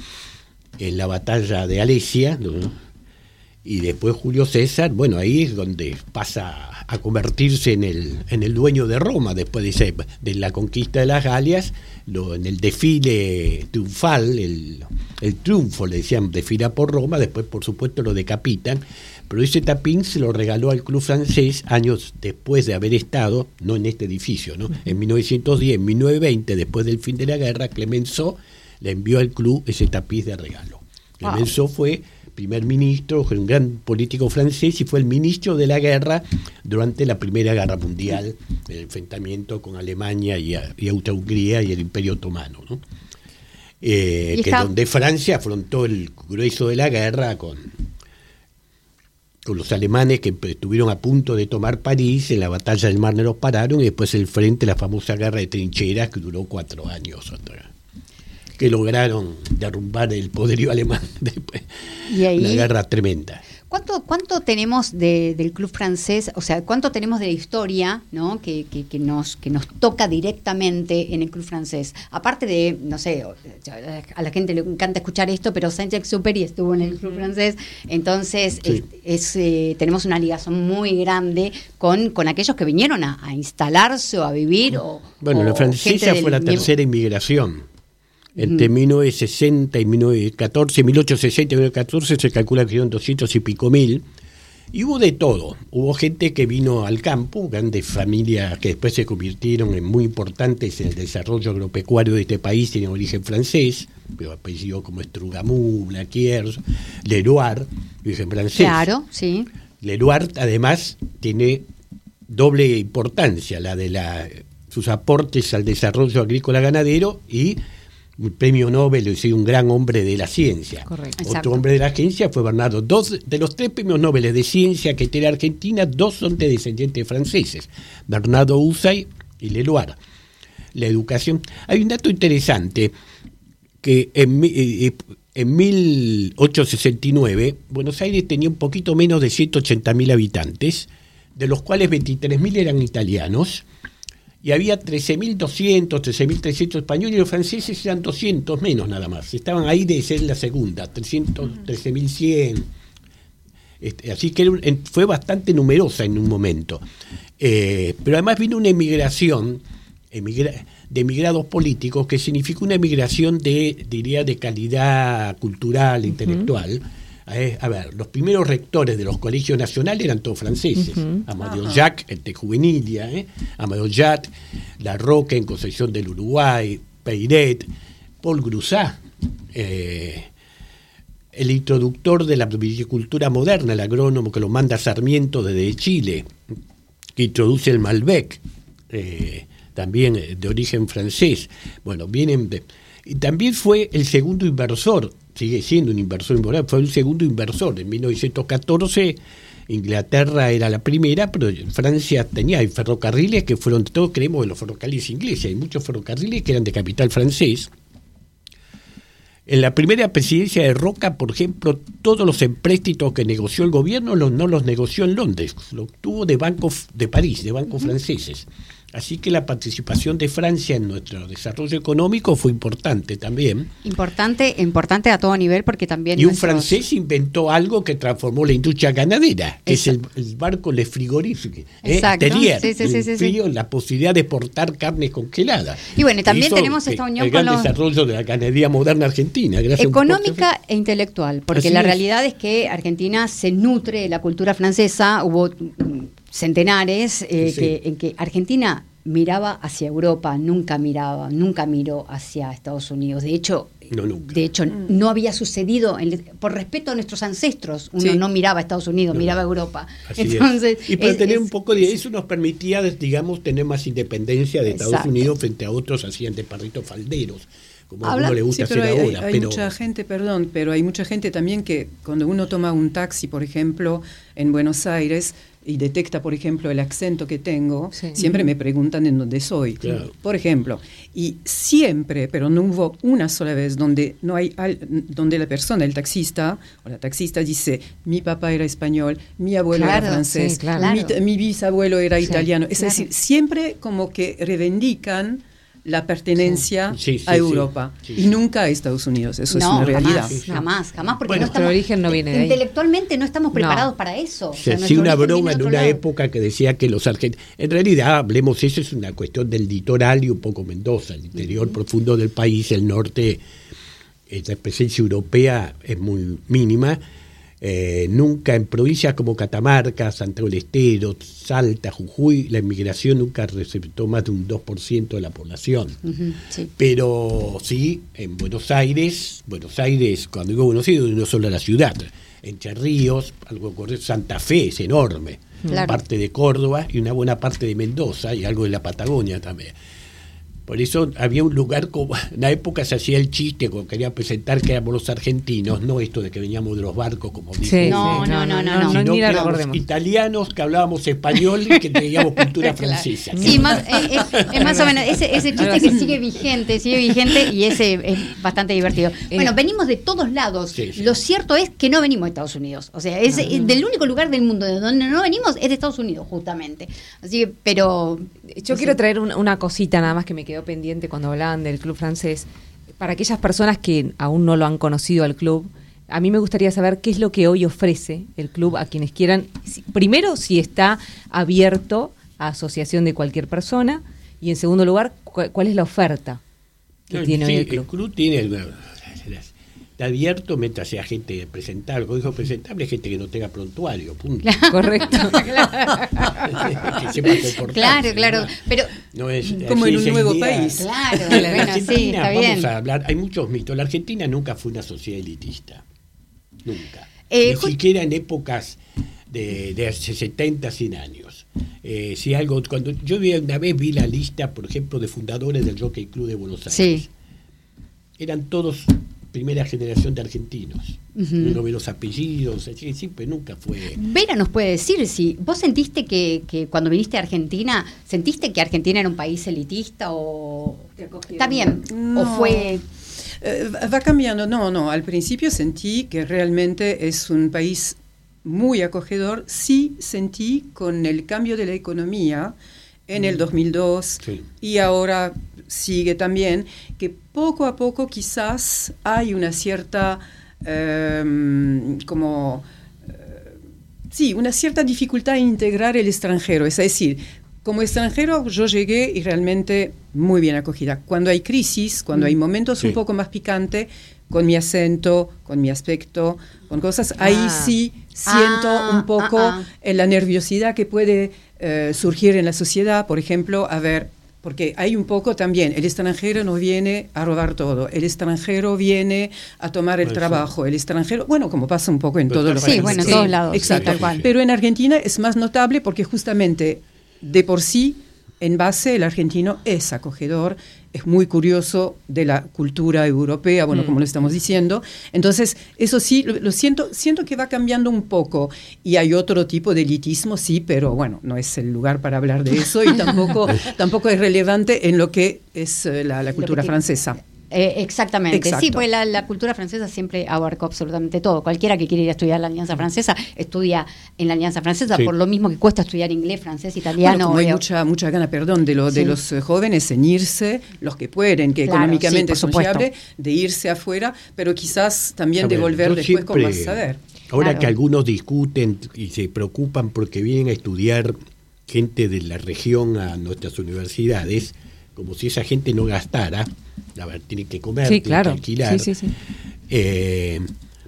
en la batalla de Alesia, ¿no? Y después Julio César, bueno, ahí es donde pasa a convertirse en el en el dueño de Roma, después de, ese, de la conquista de las Galias, lo, en el desfile triunfal, el, el triunfo, le decían, desfila por Roma, después por supuesto lo decapitan. Pero ese tapiz se lo regaló al Club Francés años después de haber estado, no en este edificio, ¿no? En mil novecientos diez, en mil novecientos veinte, después del fin de la guerra, Clemenceau le envió al club ese tapiz de regalo. Wow. Clemenceau fue primer ministro, fue un gran político francés y fue el ministro de la guerra durante la Primera Guerra Mundial, el enfrentamiento con Alemania y, y Austria-Hungría y el Imperio Otomano, ¿no? Eh, que es donde Francia afrontó el grueso de la guerra con... con los alemanes que estuvieron a punto de tomar París, en la batalla del Marne los pararon, y después el frente, la famosa guerra de trincheras que duró cuatro años, que lograron derrumbar el poderío alemán después. Y ahí, una guerra tremenda. ¿Cuánto, cuánto tenemos de, del Club Francés? O sea, ¿cuánto tenemos de la historia, ¿no? que, que, que, nos, que nos toca directamente en el Club Francés? Aparte de, no sé, a la gente le encanta escuchar esto, pero Saint-Exupéry estuvo en el Club Francés, entonces sí. es, es, eh, tenemos una ligación muy grande con, con aquellos que vinieron a, a instalarse o a vivir. O, bueno, o la francesa fue la tercera inmigración. Entre mil novecientos sesenta y mil novecientos catorce, mil ochocientos sesenta y mil novecientos catorce se calcula que fueron doscientos y pico mil. Y hubo de todo. Hubo gente que vino al campo, grandes familias que después se convirtieron en muy importantes en el desarrollo agropecuario de este país, tienen origen francés, pero apellido como Estrugamou, Blaquier, Leroir, origen francés. Claro, sí. Leroir además tiene doble importancia, la de la, sus aportes al desarrollo agrícola ganadero y un premio Nobel, es decir, un gran hombre de la ciencia. Correcto. Otro Exacto. hombre de la ciencia fue Bernardo. Dos de los tres premios Nobel de ciencia que tiene Argentina, dos son de descendientes franceses, Bernardo Houssay y Leloir. La educación. Hay un dato interesante, que en, eh, en mil ochocientos sesenta y nueve Buenos Aires tenía un poquito menos de ciento ochenta mil habitantes, de los cuales veintitrés mil eran italianos, y había trece mil doscientos, trece mil trescientos españoles, y los franceses eran doscientos menos nada más. Estaban ahí de ser la segunda, trescientos, trece mil cien. Este, así que era, fue bastante numerosa en un momento. Eh, pero además vino una emigración emigra- de emigrados políticos, que significó una emigración de, diría, de calidad cultural, uh-huh. intelectual. Eh, a ver, los primeros rectores de los colegios nacionales eran todos franceses. Uh-huh. Amadeo uh-huh. Jacques, el de Juvenilia, eh, Amadeo Jacques, La Roca en Concepción del Uruguay, Peiret, Paul Grusat, eh, el introductor de la viticultura moderna, el agrónomo que lo manda Sarmiento desde Chile, que introduce el Malbec, eh, también de origen francés. Bueno, vienen de, y también fue el segundo inversor, sigue siendo un inversor importante, fue el segundo inversor. En mil novecientos catorce Inglaterra era la primera, pero Francia tenía hay ferrocarriles que fueron, todos creemos de los ferrocarriles ingleses, hay muchos ferrocarriles que eran de capital francés. En la primera presidencia de Roca, por ejemplo, todos los empréstitos que negoció el gobierno los, no los negoció en Londres, los obtuvo de bancos de París, de bancos uh-huh. franceses. Así que la participación de Francia en nuestro desarrollo económico fue importante también. Importante, importante a todo nivel, porque también... Y un nuestros... francés inventó algo que transformó la industria ganadera, que Exacto. es el, el barco Le Frigorífique. Exacto. Eh, Terrier, sí, sí, sí, el sí, frío, sí. la posibilidad de exportar carne congelada. Y bueno, también tenemos esta unión el con gran los... desarrollo de la ganadería moderna argentina. Económica e intelectual, porque Así la es. realidad es que Argentina se nutre de la cultura francesa. Hubo centenares eh, Sí. que, en que Argentina miraba hacia Europa, nunca miraba, nunca miró hacia Estados Unidos. De hecho, No, nunca. de hecho no había sucedido, en- por respeto a nuestros ancestros, uno Sí. no miraba a Estados Unidos, No, miraba a no. Europa. Así Entonces, es. Y para es- tener es- un poco de eso nos permitía, digamos, tener más independencia de Estados Exacto. Unidos frente a otros hacían de parritos falderos, como a Habla- uno le Sí, gusta pero hacer hay, ahora. hay pero mucha gente, perdón, pero hay mucha gente también que cuando uno toma un taxi, por ejemplo, en Buenos Aires y detecta, por ejemplo, el acento que tengo, Sí. siempre me preguntan en dónde soy, Claro. por ejemplo. Y siempre, pero no hubo una sola vez donde no hay al- donde la persona, el taxista o la taxista dice, mi papá era español, mi abuelo Claro, era francés, sí, claro. mi, t- mi bisabuelo era Sí, italiano. Es claro. decir, siempre como que reivindican la pertenencia Sí, sí, a sí, Europa sí, y sí. nunca a Estados Unidos. Eso no, es una realidad. jamás, jamás, jamás, porque Bueno, no nuestro estamos, origen no viene de ahí. intelectualmente no estamos No. preparados para eso. O se sea, hacía nuestro una origen broma viene en de otro una lado. época que decía que los argentinos, en realidad, hablemos, eso es una cuestión del litoral y un poco Mendoza, el interior uh-huh. profundo del país, el norte, eh, la presencia europea es muy mínima. Eh, nunca en provincias como Catamarca, Santiago del Estero, Salta, Jujuy, la inmigración nunca representó más de un dos por ciento de la población. Ujú, sí. Pero sí, en Buenos Aires, Buenos Aires, cuando digo Buenos Aires, no solo la ciudad, Entre Ríos, algo ocurrió, Santa Fe es enorme, Claro. parte de Córdoba y una buena parte de Mendoza y algo de la Patagonia también. Por eso había un lugar, como en la época se hacía el chiste cuando quería presentar que éramos los argentinos, no esto de que veníamos de los barcos, como dijo. Sí, No, sí, no, no, no, no. sino ni que la éramos recordemos. italianos que hablábamos español y que teníamos cultura Claro. francesa. Sí, más, es, es- es más o menos ese, ese chiste que sigue vigente, sigue vigente y ese es bastante divertido. Bueno, venimos de todos lados. Sí, sí. Lo cierto es que no venimos de Estados Unidos. O sea, es, es del único lugar del mundo de donde no venimos es de Estados Unidos, justamente. Así que, pero... Yo no quiero sé. traer una, una cosita nada más que me quedó pendiente cuando hablaban del club francés. Para aquellas personas que aún no lo han conocido al club, a mí me gustaría saber qué es lo que hoy ofrece el club a quienes quieran. Si- Primero, si está abierto a asociación de cualquier persona, y en segundo lugar, cu- cuál es la oferta que No, tiene sí, hoy el club. El club tiene una- está abierto mientras sea gente presentable. Cuando digo presentable, gente que no tenga prontuario, punto. Correcto. Que sepa comportarse, Claro, claro. ¿no? Pero No es, Como así en un esa nuevo idea. país. claro, La bueno, sí, Argentina, está vamos bien. a hablar, hay muchos mitos. La Argentina nunca fue una sociedad elitista. Nunca. Eh, Ni ju- siquiera en épocas de, de hace setenta, cien años. Eh, si algo, cuando yo vi- una vez vi la lista, por ejemplo, de fundadores del Jockey Club de Buenos Aires. Sí. Eran todos primera generación de argentinos. Ujú. Uno ve los apellidos, así que siempre nunca fue. Vera nos puede decir si vos sentiste que, que cuando viniste a Argentina, ¿sentiste que Argentina era un país elitista o está bien? No. ¿O fue Eh, va va cambiando, no, no, al principio sentí que realmente es un país muy acogedor, sí sentí con el cambio de la economía en el dos mil dos Sí. y ahora sigue también, que poco a poco quizás hay una cierta, em, como, eh, sí, una cierta dificultad en integrar el extranjero, es decir, como extranjero yo llegué y realmente muy bien acogida. Cuando hay crisis, cuando hay momentos sí. un poco más picantes, con mi acento, con mi aspecto, con cosas, ah. ahí sí siento ah, un poco ah, ah. la nerviosidad que puede eh, surgir en la sociedad. Por ejemplo, a ver, porque hay un poco también, el extranjero no viene a robar todo, el extranjero viene a tomar el bueno, trabajo, sí. el extranjero, bueno, como pasa un poco en todos los países. Sí, bueno, en todos lados. Exacto. Sí, tal Pero en Argentina es más notable porque justamente de por sí, en base, el argentino es acogedor, es muy curioso de la cultura europea, bueno, mm. como lo estamos diciendo. Entonces, eso sí, lo, lo siento, siento que va cambiando un poco. Y hay otro tipo de elitismo, sí, pero bueno, no es el lugar para hablar de eso y tampoco, tampoco es relevante en lo que es uh, la, la cultura francesa. Eh, exactamente, Exacto. sí, pues la, la cultura francesa siempre abarcó absolutamente todo. Cualquiera que quiera ir a estudiar la Alianza Francesa, estudia en la Alianza Francesa, sí. por lo mismo que cuesta estudiar inglés, francés, italiano. Bueno, como hay mucha, mucha gana, perdón, de, lo, sí. de los jóvenes en irse, los que pueden, que claro, económicamente sí, es sociable, de irse afuera, pero quizás también ver, de volver después siempre, con más saber. Ahora claro. que algunos discuten y se preocupan porque vienen a estudiar gente de la región a nuestras universidades, como si esa gente no gastara. A ver, tiene que comer, sí, tiene claro. que alquilar. Sí, sí, sí. Eh,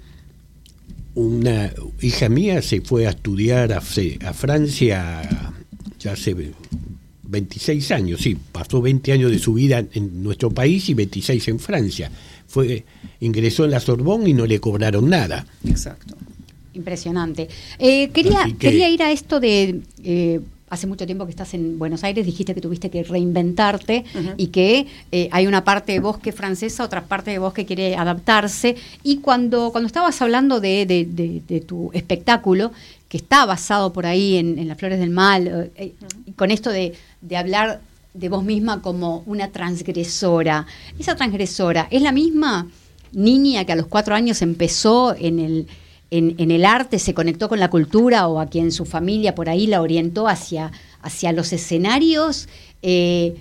una hija mía se fue a estudiar a, a Francia ya hace veintiséis años, sí, pasó veinte años de su vida en nuestro país y veintiséis en Francia. Fue, ingresó en la Sorbonne y no le cobraron nada. Exacto. Impresionante. Eh, quería, que, quería ir a esto de... Eh, hace mucho tiempo que estás en Buenos Aires, dijiste que tuviste que reinventarte uh-huh. y que eh, hay una parte de vos que es francesa, otra parte de vos que quiere adaptarse. Y cuando, cuando estabas hablando de, de, de, de tu espectáculo, que está basado por ahí en, en Las Flores del Mal, eh, uh-huh. con esto de, de hablar de vos misma como una transgresora, esa transgresora, ¿es la misma niña que a los cuatro años empezó en el... En, en el arte, se conectó con la cultura o a quien su familia por ahí la orientó hacia, hacia los escenarios? Eh,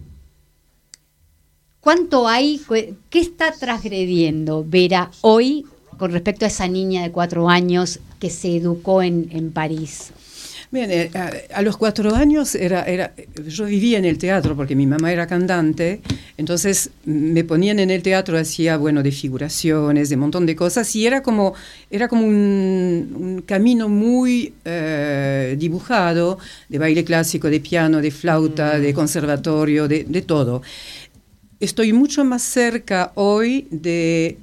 ¿Cuánto hay? ¿Qué está transgrediendo Vera hoy con respecto a esa niña de cuatro años que se educó en, en París? Bien, eh, a, a los cuatro años era, era, yo vivía en el teatro porque mi mamá era cantante, entonces me ponían en el teatro, hacía, bueno, de figuraciones, de un montón de cosas, y era como, era como un, un camino muy eh, dibujado, de baile clásico, de piano, de flauta, mm. de conservatorio, de, de todo. Estoy mucho más cerca hoy de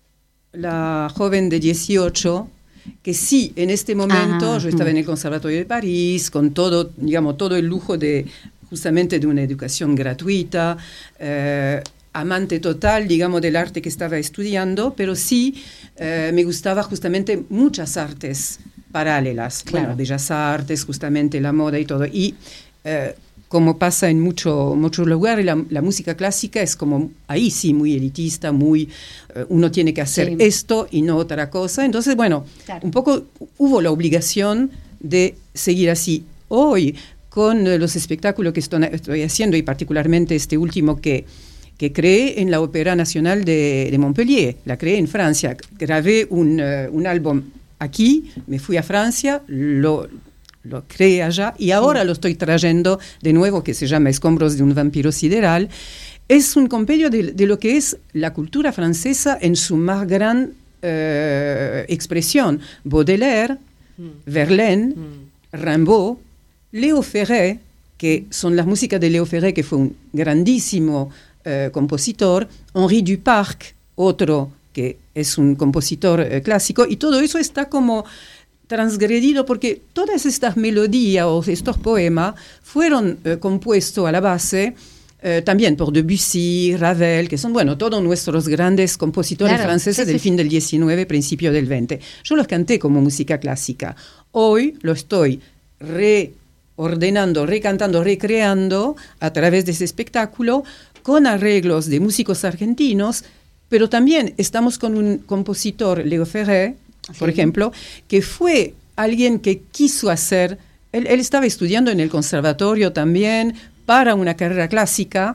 la joven de dieciocho, que sí, en este momento ah, yo estaba mm. en el Conservatorio de París, con todo, digamos, todo el lujo de justamente de una educación gratuita, eh, amante total, digamos, del arte que estaba estudiando, pero sí eh, me gustaba justamente muchas artes paralelas, claro. Bueno, bellas artes, justamente la moda y todo. Y eh, como pasa en muchos mucho lugares, la, la música clásica es como, ahí sí, muy elitista, muy, uh, uno tiene que hacer sí. esto y no otra cosa. Entonces, bueno, claro. un poco hubo la obligación de seguir así. Hoy, con uh, los espectáculos que estoy, estoy haciendo, y particularmente este último que, que creé en la Ópera Nacional de, de Montpellier, la creé en Francia, grabé un, uh, un álbum aquí, me fui a Francia, lo... lo creé allá y ahora sí. lo estoy trayendo de nuevo, que se llama Escombros de un vampiro sideral. Es un compendio de, de lo que es la cultura francesa en su más gran eh, expresión. Baudelaire, mm. Verlaine, mm. Rimbaud, Léo Ferré, que son las músicas de Léo Ferré, que fue un grandísimo eh, compositor, Henri Duparc, otro que es un compositor eh, clásico, y todo eso está como transgredido porque todas estas melodías o estos poemas fueron eh, compuestos a la base eh, también por Debussy, Ravel, que son, bueno, todos nuestros grandes compositores claro, franceses sí, del sí. fin del diecinueve, principio del veinte. Yo los canté como música clásica. Hoy lo estoy reordenando, recantando, recreando a través de ese espectáculo con arreglos de músicos argentinos, pero también estamos con un compositor, Léo Ferré, por sí. ejemplo, que fue alguien que quiso hacer, él, él estaba estudiando en el conservatorio también para una carrera clásica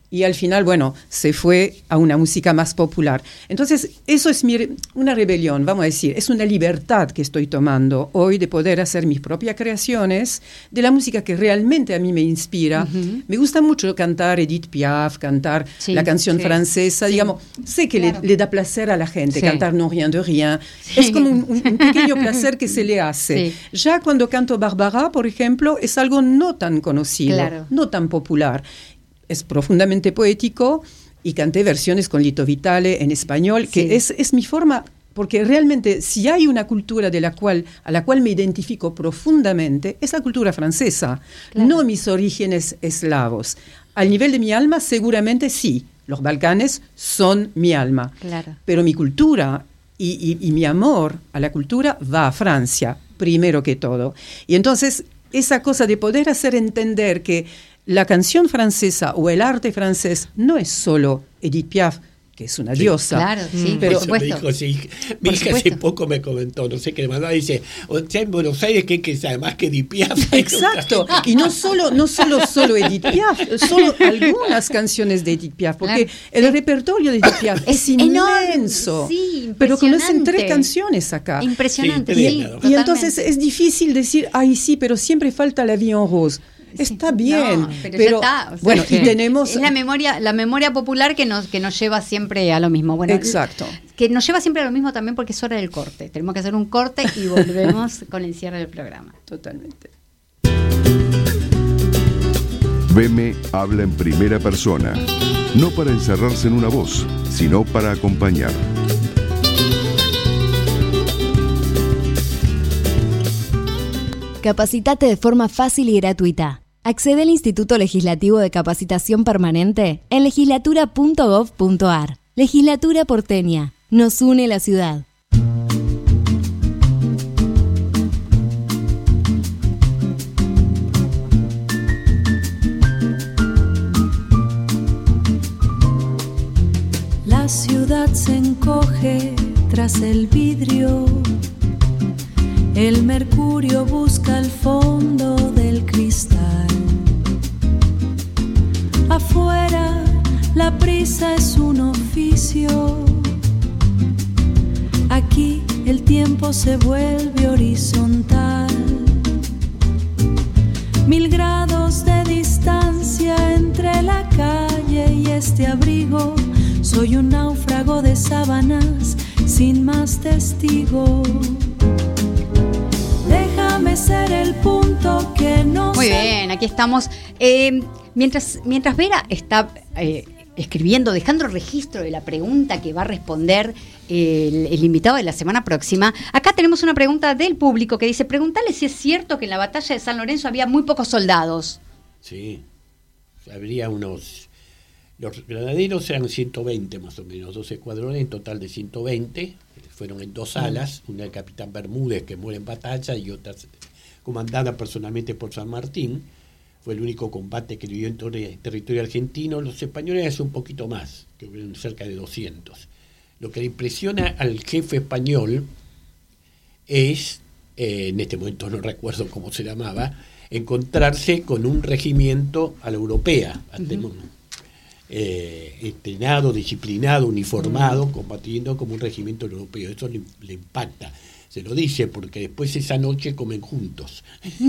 y al final, bueno, se fue a una música más popular. Entonces, eso es mi, una rebelión, vamos a decir, es una libertad que estoy tomando hoy de poder hacer mis propias creaciones de la música que realmente a mí me inspira. Uh-huh. Me gusta mucho cantar Edith Piaf, cantar sí, la canción sí, francesa, sí. digamos, sé que claro. le, le da placer a la gente, sí. cantar Non rien de rien, sí. es como un, un pequeño placer que se le hace. Sí. Ya cuando canto Barbara, por ejemplo, es algo no tan conocido, claro. no tan popular. Es profundamente poético y canté versiones con Lito Vitale en español, sí. que es, es mi forma, porque realmente si hay una cultura de la cual, a la cual me identifico profundamente, es la cultura francesa, claro. no mis orígenes eslavos. Al nivel de mi alma, seguramente sí, los Balcanes son mi alma, claro. pero mi cultura y, y, y mi amor a la cultura va a Francia, primero que todo. Y entonces, esa cosa de poder hacer entender que la canción francesa o el arte francés no es solo Edith Piaf, que es una sí, diosa. Claro, sí, pero por supuesto. Me dijo, sí, mi hija hace poco me comentó, no sé qué, me dice, o sea, en Buenos Aires que, que sabe más que Edith Piaf. Exacto, y no solo, no solo, solo Edith Piaf, solo algunas canciones de Edith Piaf, porque claro, el sí. repertorio de Edith Piaf es, es inmenso, sí, pero conocen tres canciones acá. Impresionante, sí. sí, y, y entonces es difícil decir, ay sí, pero siempre falta La Vie en Rose. Está bien, no, pero, pero ya está. O sea, bueno, y tenemos es la memoria, la memoria popular que nos que nos lleva siempre a lo mismo. Bueno, exacto. Que nos lleva siempre a lo mismo también porque es hora del corte. Tenemos que hacer un corte y volvemos con el cierre del programa. Totalmente. Veme habla en primera persona, no para encerrarse en una voz, sino para acompañar. Capacitate de forma fácil y gratuita. Accede al Instituto Legislativo de Capacitación Permanente en legislatura punto gov punto ar. Legislatura porteña. Nos une la ciudad. La ciudad se encoge tras el vidrio. El mercurio busca el fondo del cristal. Afuera la prisa es un oficio. Aquí el tiempo se vuelve horizontal. Mil grados de distancia entre la calle y este abrigo. Soy un náufrago de sábanas sin más testigo. Déjame ser el punto que no Muy sé. bien, aquí estamos. Eh, mientras, mientras Vera está eh, escribiendo, dejando registro de la pregunta que va a responder el, el invitado de la semana próxima, acá tenemos una pregunta del público que dice, pregúntale si es cierto que en la batalla de San Lorenzo había muy pocos soldados. Sí, habría unos... Los granaderos eran ciento veinte más o menos, dos escuadrones, en total de ciento veinte, fueron en dos alas, una del capitán Bermúdez que muere en batalla y otra comandada personalmente por San Martín. Fue el único combate que vivió en territorio argentino. Los españoles es un poquito más, que hubieron cerca de doscientos. Lo que le impresiona al jefe español es, eh, en este momento no recuerdo cómo se llamaba, encontrarse con un regimiento a la europea, uh-huh. eh, entrenado, disciplinado, uniformado, uh-huh. combatiendo como un regimiento europeo. Eso le, le impacta. Se lo dice porque después esa noche comen juntos.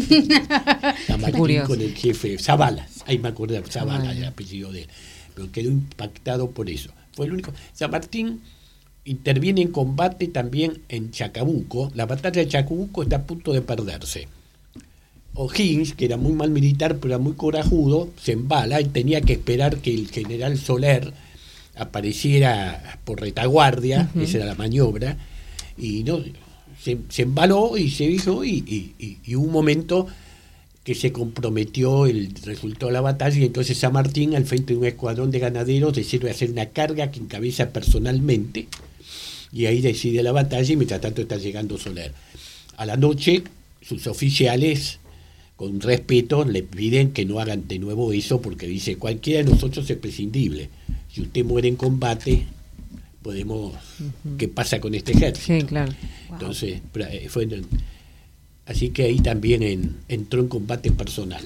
San Martín con el jefe, Zavala, ahí me acordé, Zavala, el apellido de él. Pero quedó impactado por eso. Fue el único. San Martín interviene en combate también en Chacabuco. La batalla de Chacabuco está a punto de perderse. O'Higgins, que era muy mal militar, pero era muy corajudo, se embala y tenía que esperar que el general Soler apareciera por retaguardia, uh-huh. esa era la maniobra, y no... Se, se embaló y se hizo y, y, y, y hubo un momento que se comprometió el resultado de la batalla y entonces San Martín al frente de un escuadrón de ganaderos decide hacer una carga que encabeza personalmente y ahí decide la batalla y mientras tanto está llegando Soler. A la noche sus oficiales con respeto le piden que no hagan de nuevo eso porque dice cualquiera de nosotros es prescindible, si usted muere en combate podemos, uh-huh. ¿qué pasa con este ejército? Sí, claro. Entonces, fue, así que ahí también en, entró en combate personal.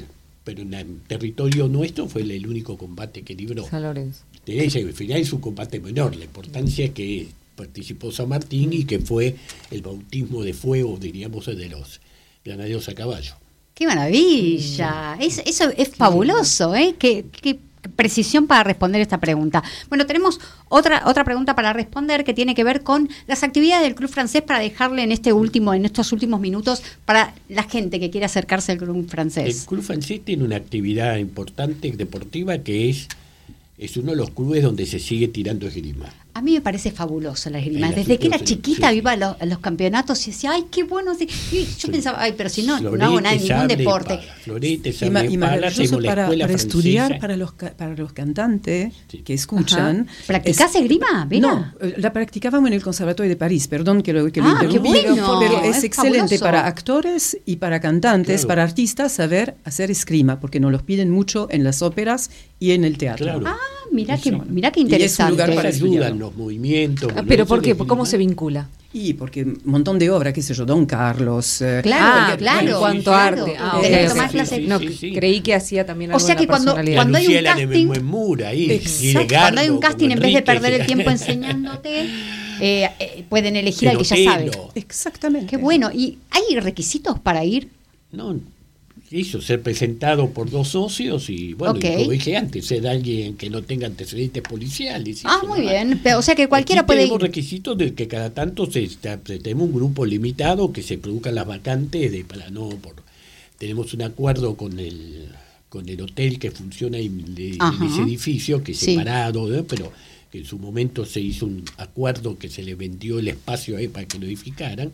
pero en el territorio nuestro fue el, el único combate que libró. San Lorenzo. De ese, al final es un combate menor, la importancia que participó San Martín y que fue el bautismo de fuego, diríamos, de los granaderos a caballo. ¡Qué maravilla! Es, eso es fabuloso, ¿eh? Qué, qué precisión para responder esta pregunta. Bueno, tenemos otra otra pregunta para responder que tiene que ver con las actividades del Club Francés, para dejarle en este último en estos últimos minutos para la gente que quiere acercarse al Club Francés. El Club Francés tiene una actividad importante deportiva que es es uno de los clubes donde se sigue tirando esgrima. A mí me parece fabuloso la esgrima. El Desde que era sí, chiquita sí. iba a los, a los campeonatos y decía, ay, qué bueno. Sí. Y yo Sí. pensaba, ay, pero si no, Florete, no hago nada, ningún sable y deporte. pala. Florete, Y, sable ma- y y pala, maravilloso hacemos la para, escuela para francesa. estudiar para los, ca- para los cantantes Sí. que escuchan. ¿Practicás Es- esgrima, Vera? No, eh, la practicábamos en el Conservatorio de París, perdón que lo, que lo Ah, qué interrumpí, bueno, pero es, es excelente fabuloso. para actores y para cantantes, Claro. para artistas, saber hacer esgrima, porque nos los piden mucho en las óperas y en el teatro. Claro. Ah, mirá que, mirá qué Y es un interesante. lugar Nos para ayudan estudiar. los movimientos. Ah, bueno, ¿Pero eso por qué? de- ¿Cómo se vincula? Y porque un montón de obras, qué sé yo, Don Carlos. eh, Claro, Ah, claro. en cuanto a claro. arte. Ah, Tenés ok, que ok. tomar Sí, clases. sí, No, sí, sí. creí que hacía también algo O sea en la que cuando- personalidad. cuando hay un Luciela de casting- Benmur ahí, Exacto. y de Cuando hay un Gardo, casting, como en vez de Enrique, perder el sí. tiempo enseñándote, eh, eh, pueden elegir al que ya sabe. Otelo. Exactamente. Qué bueno. ¿Y hay requisitos para ir? No, hizo ser presentado por dos socios y, bueno, Ok. y como dije antes, ser alguien que no tenga antecedentes policiales. Ah, eso muy no bien. Pero, o sea que cualquiera Aquí puede tenemos ir. requisitos de que cada tanto se, está- se- tenemos un grupo limitado que se produzcan las vacantes de para no por tenemos un acuerdo con el con el hotel que funciona en, de- en Ajá. ese edificio que es Sí. separado, ¿no? Pero que en su momento se hizo un acuerdo que se le vendió el espacio ahí para que lo edificaran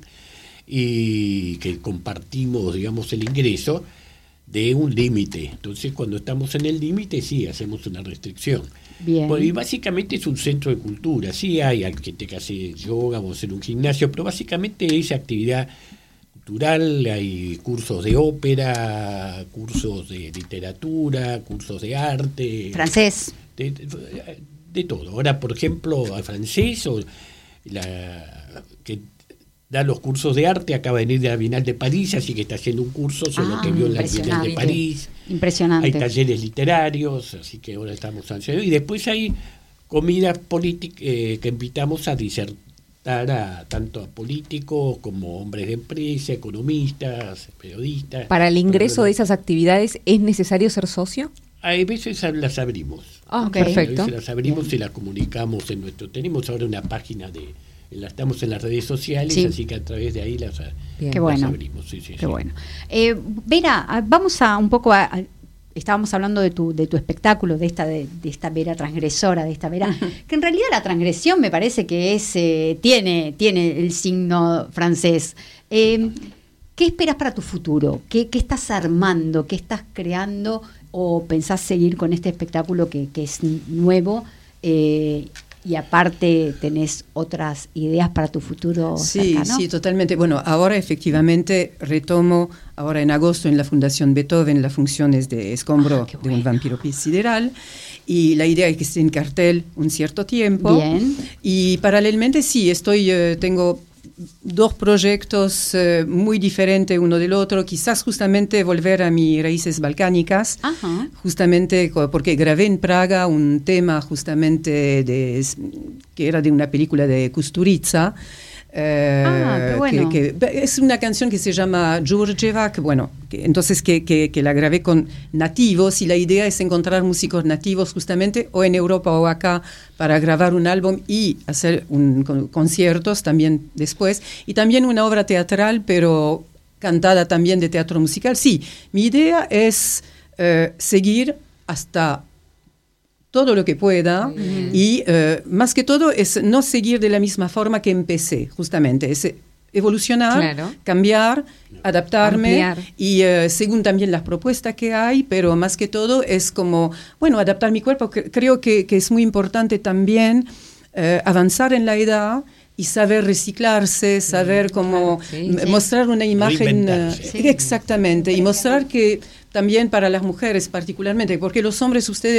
y que compartimos, digamos, el ingreso de un límite. Entonces, cuando estamos en el límite, sí, hacemos una restricción. Bien. Bueno, y básicamente es un centro de cultura. Sí, hay gente que hace yoga, vamos a hacer un gimnasio, pero básicamente es actividad cultural. Hay cursos de ópera, cursos de literatura, cursos de arte. Francés. De, de- de todo. Ahora, por ejemplo, a francés o la que da los cursos de arte acaba de venir de la Bienal de París, así que está haciendo un curso sobre Ah, lo que vio en la Bienal de impresionante. París. Impresionante. Hay talleres literarios, así que ahora estamos haciendo. Y después hay comidas políticas eh, que invitamos a disertar a tanto a políticos como hombres de empresa, economistas, periodistas. ¿Para el ingreso Bueno, de esas actividades es necesario ser socio? A veces las abrimos. Ah, Ok. perfecto. A veces las abrimos y las comunicamos en nuestro. Tenemos ahora una página de. La estamos en las redes sociales, Sí. así que a través de ahí las, Bien. Qué las bueno. abrimos. Sí, sí, Qué sí. bueno. Eh, Vera, a- vamos a un poco a, a- estábamos hablando de tu de tu espectáculo, de esta de, de esta Vera transgresora, de esta Vera, que en realidad la transgresión me parece que es eh, tiene tiene el signo francés. Eh, ¿Qué esperas para tu futuro? ¿Qué, qué estás armando? ¿Qué estás creando? ¿O pensás seguir con este espectáculo que, que es nuevo? Eh, y aparte tenés otras ideas para tu futuro Sí, cercano. sí, totalmente. Bueno, ahora efectivamente retomo, ahora en agosto en la Fundación Beethoven, las funciones de Escombro Ah, qué de un bueno. vampiro sideral. Y la idea es que esté en cartel un cierto tiempo. Bien. Y paralelamente sí, estoy, eh, tengo dos proyectos eh, muy diferentes uno del otro. Quizás justamente volver a mis raíces balcánicas. Ajá. Justamente co- porque grabé en Praga un tema justamente de, que era de una película de Kusturica. eh, Ah, qué bueno. que, que- es una canción que se llama Georgieva, que bueno, que, entonces que, que, que la grabé con nativos y la idea es encontrar músicos nativos justamente o en Europa o acá para grabar un álbum y hacer un, con- conciertos también después y también una obra teatral pero cantada también de teatro musical. Sí, mi idea es eh, seguir hasta todo lo que pueda y eh, más que todo es no seguir de la misma forma que empecé, justamente, es eh, evolucionar, Claro. cambiar, adaptarme Ampliar. y eh, según también las propuestas que hay, pero más que todo es como, bueno, adaptar mi cuerpo. Cre- Creo que, que es muy importante también eh, avanzar en la edad y saber reciclarse, saber cómo Sí, m- sí. mostrar una imagen eh, Reinventarse. Sí. exactamente y mostrar que también para las mujeres particularmente, porque los hombres ustedes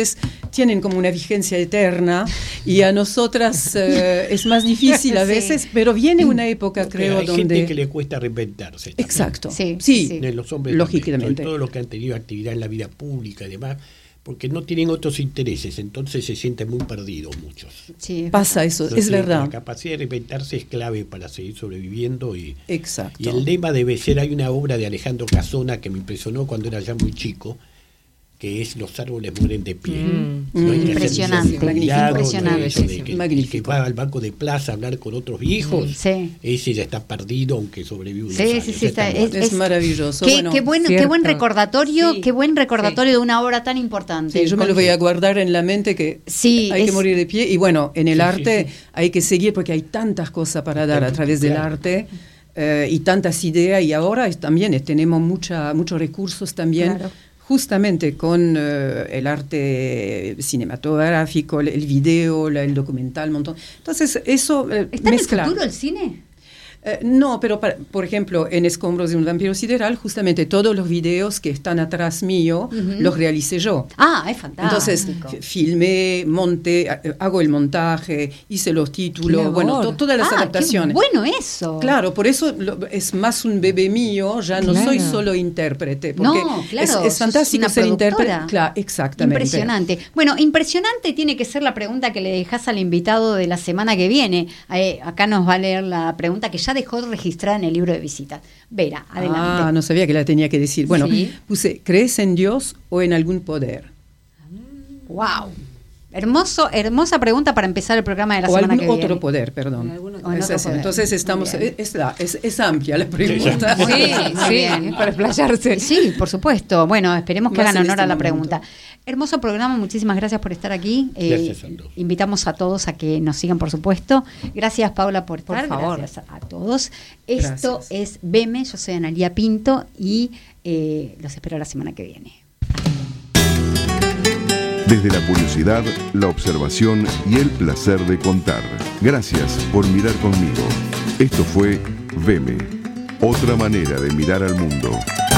tienen como una vigencia eterna y a nosotras eh, es más difícil a veces, sí. pero viene una época, Porque creo, hay donde... gente que le cuesta reinventarse. También. Exacto. Sí, sí, sí. Los hombres lógicamente. Todos los que han tenido actividad en la vida pública y demás, porque no tienen otros intereses, entonces se sienten muy perdidos muchos. Sí, pasa eso, entonces, es verdad. La capacidad de reinventarse es clave para seguir sobreviviendo y, Exacto. y el lema debe ser, hay una obra de Alejandro Casona que me impresionó cuando era ya muy chico, que es Los árboles mueren de pie. Mm. No hay que impresionante, cuidado, impresionante. Eso de que, el que va al banco de plaza a hablar con otros viejos, sí. ese ya está perdido aunque sobrevive unos sí, años. Sí, sí, está, es, es maravilloso. Qué, bueno, qué, buen, qué buen recordatorio, sí. qué buen recordatorio sí. de una obra tan importante. Sí, yo me lo voy a guardar en la mente que sí, hay es... que morir de pie. Y bueno, en el sí, arte sí, sí. hay que seguir porque hay tantas cosas para dar a través del claro. arte. Eh, y tantas ideas, y ahora es, también es, tenemos mucha, muchos recursos también, claro. justamente con uh, el arte cinematográfico, el, el video, la, el documental, un montón. Entonces, eso eh, ¿Está mezcla. en el futuro el cine? Eh, no, pero para, por ejemplo, en Escombros de un vampiro sideral, justamente todos los videos que están atrás mío uh-huh. los realicé yo. Ah, es fantástico. Entonces, filmé, monté, hago el montaje, hice los títulos, bueno, to, todas las ah, adaptaciones. Qué bueno eso. Claro, por eso lo, es más un bebé mío, ya no claro. soy solo intérprete. Porque no, claro. Es, es fantástico ser intérprete. Claro, exactamente. Impresionante. Bueno, impresionante tiene que ser la pregunta que le dejas al invitado de la semana que viene. Eh, acá nos va a leer la pregunta que ya dejó registrada en el libro de visitas. Vera, adelante. Ah, no sabía que la tenía que decir. Bueno, ¿sí? Puse, ¿crees en Dios o en algún poder? Wow. Hermoso, hermosa pregunta para empezar el programa de la o semana que viene. O algún otro poder, perdón. O es, otro poder. Entonces estamos, es, es, es, es amplia la pregunta. Sí, sí, sí bien. Para explayarse. Sí, por supuesto. Bueno, esperemos que Más hagan honor este a la momento. Pregunta. Hermoso programa, muchísimas gracias por estar aquí. Eh, invitamos a todos a que nos sigan, por supuesto. Gracias, Paula, por estar. Por favor. Gracias a todos. Esto gracias. Es Veme, yo soy Analía Pinto y eh, los espero la semana que viene. Desde la curiosidad, la observación y el placer de contar. Gracias por mirar conmigo. Esto fue Veme, otra manera de mirar al mundo.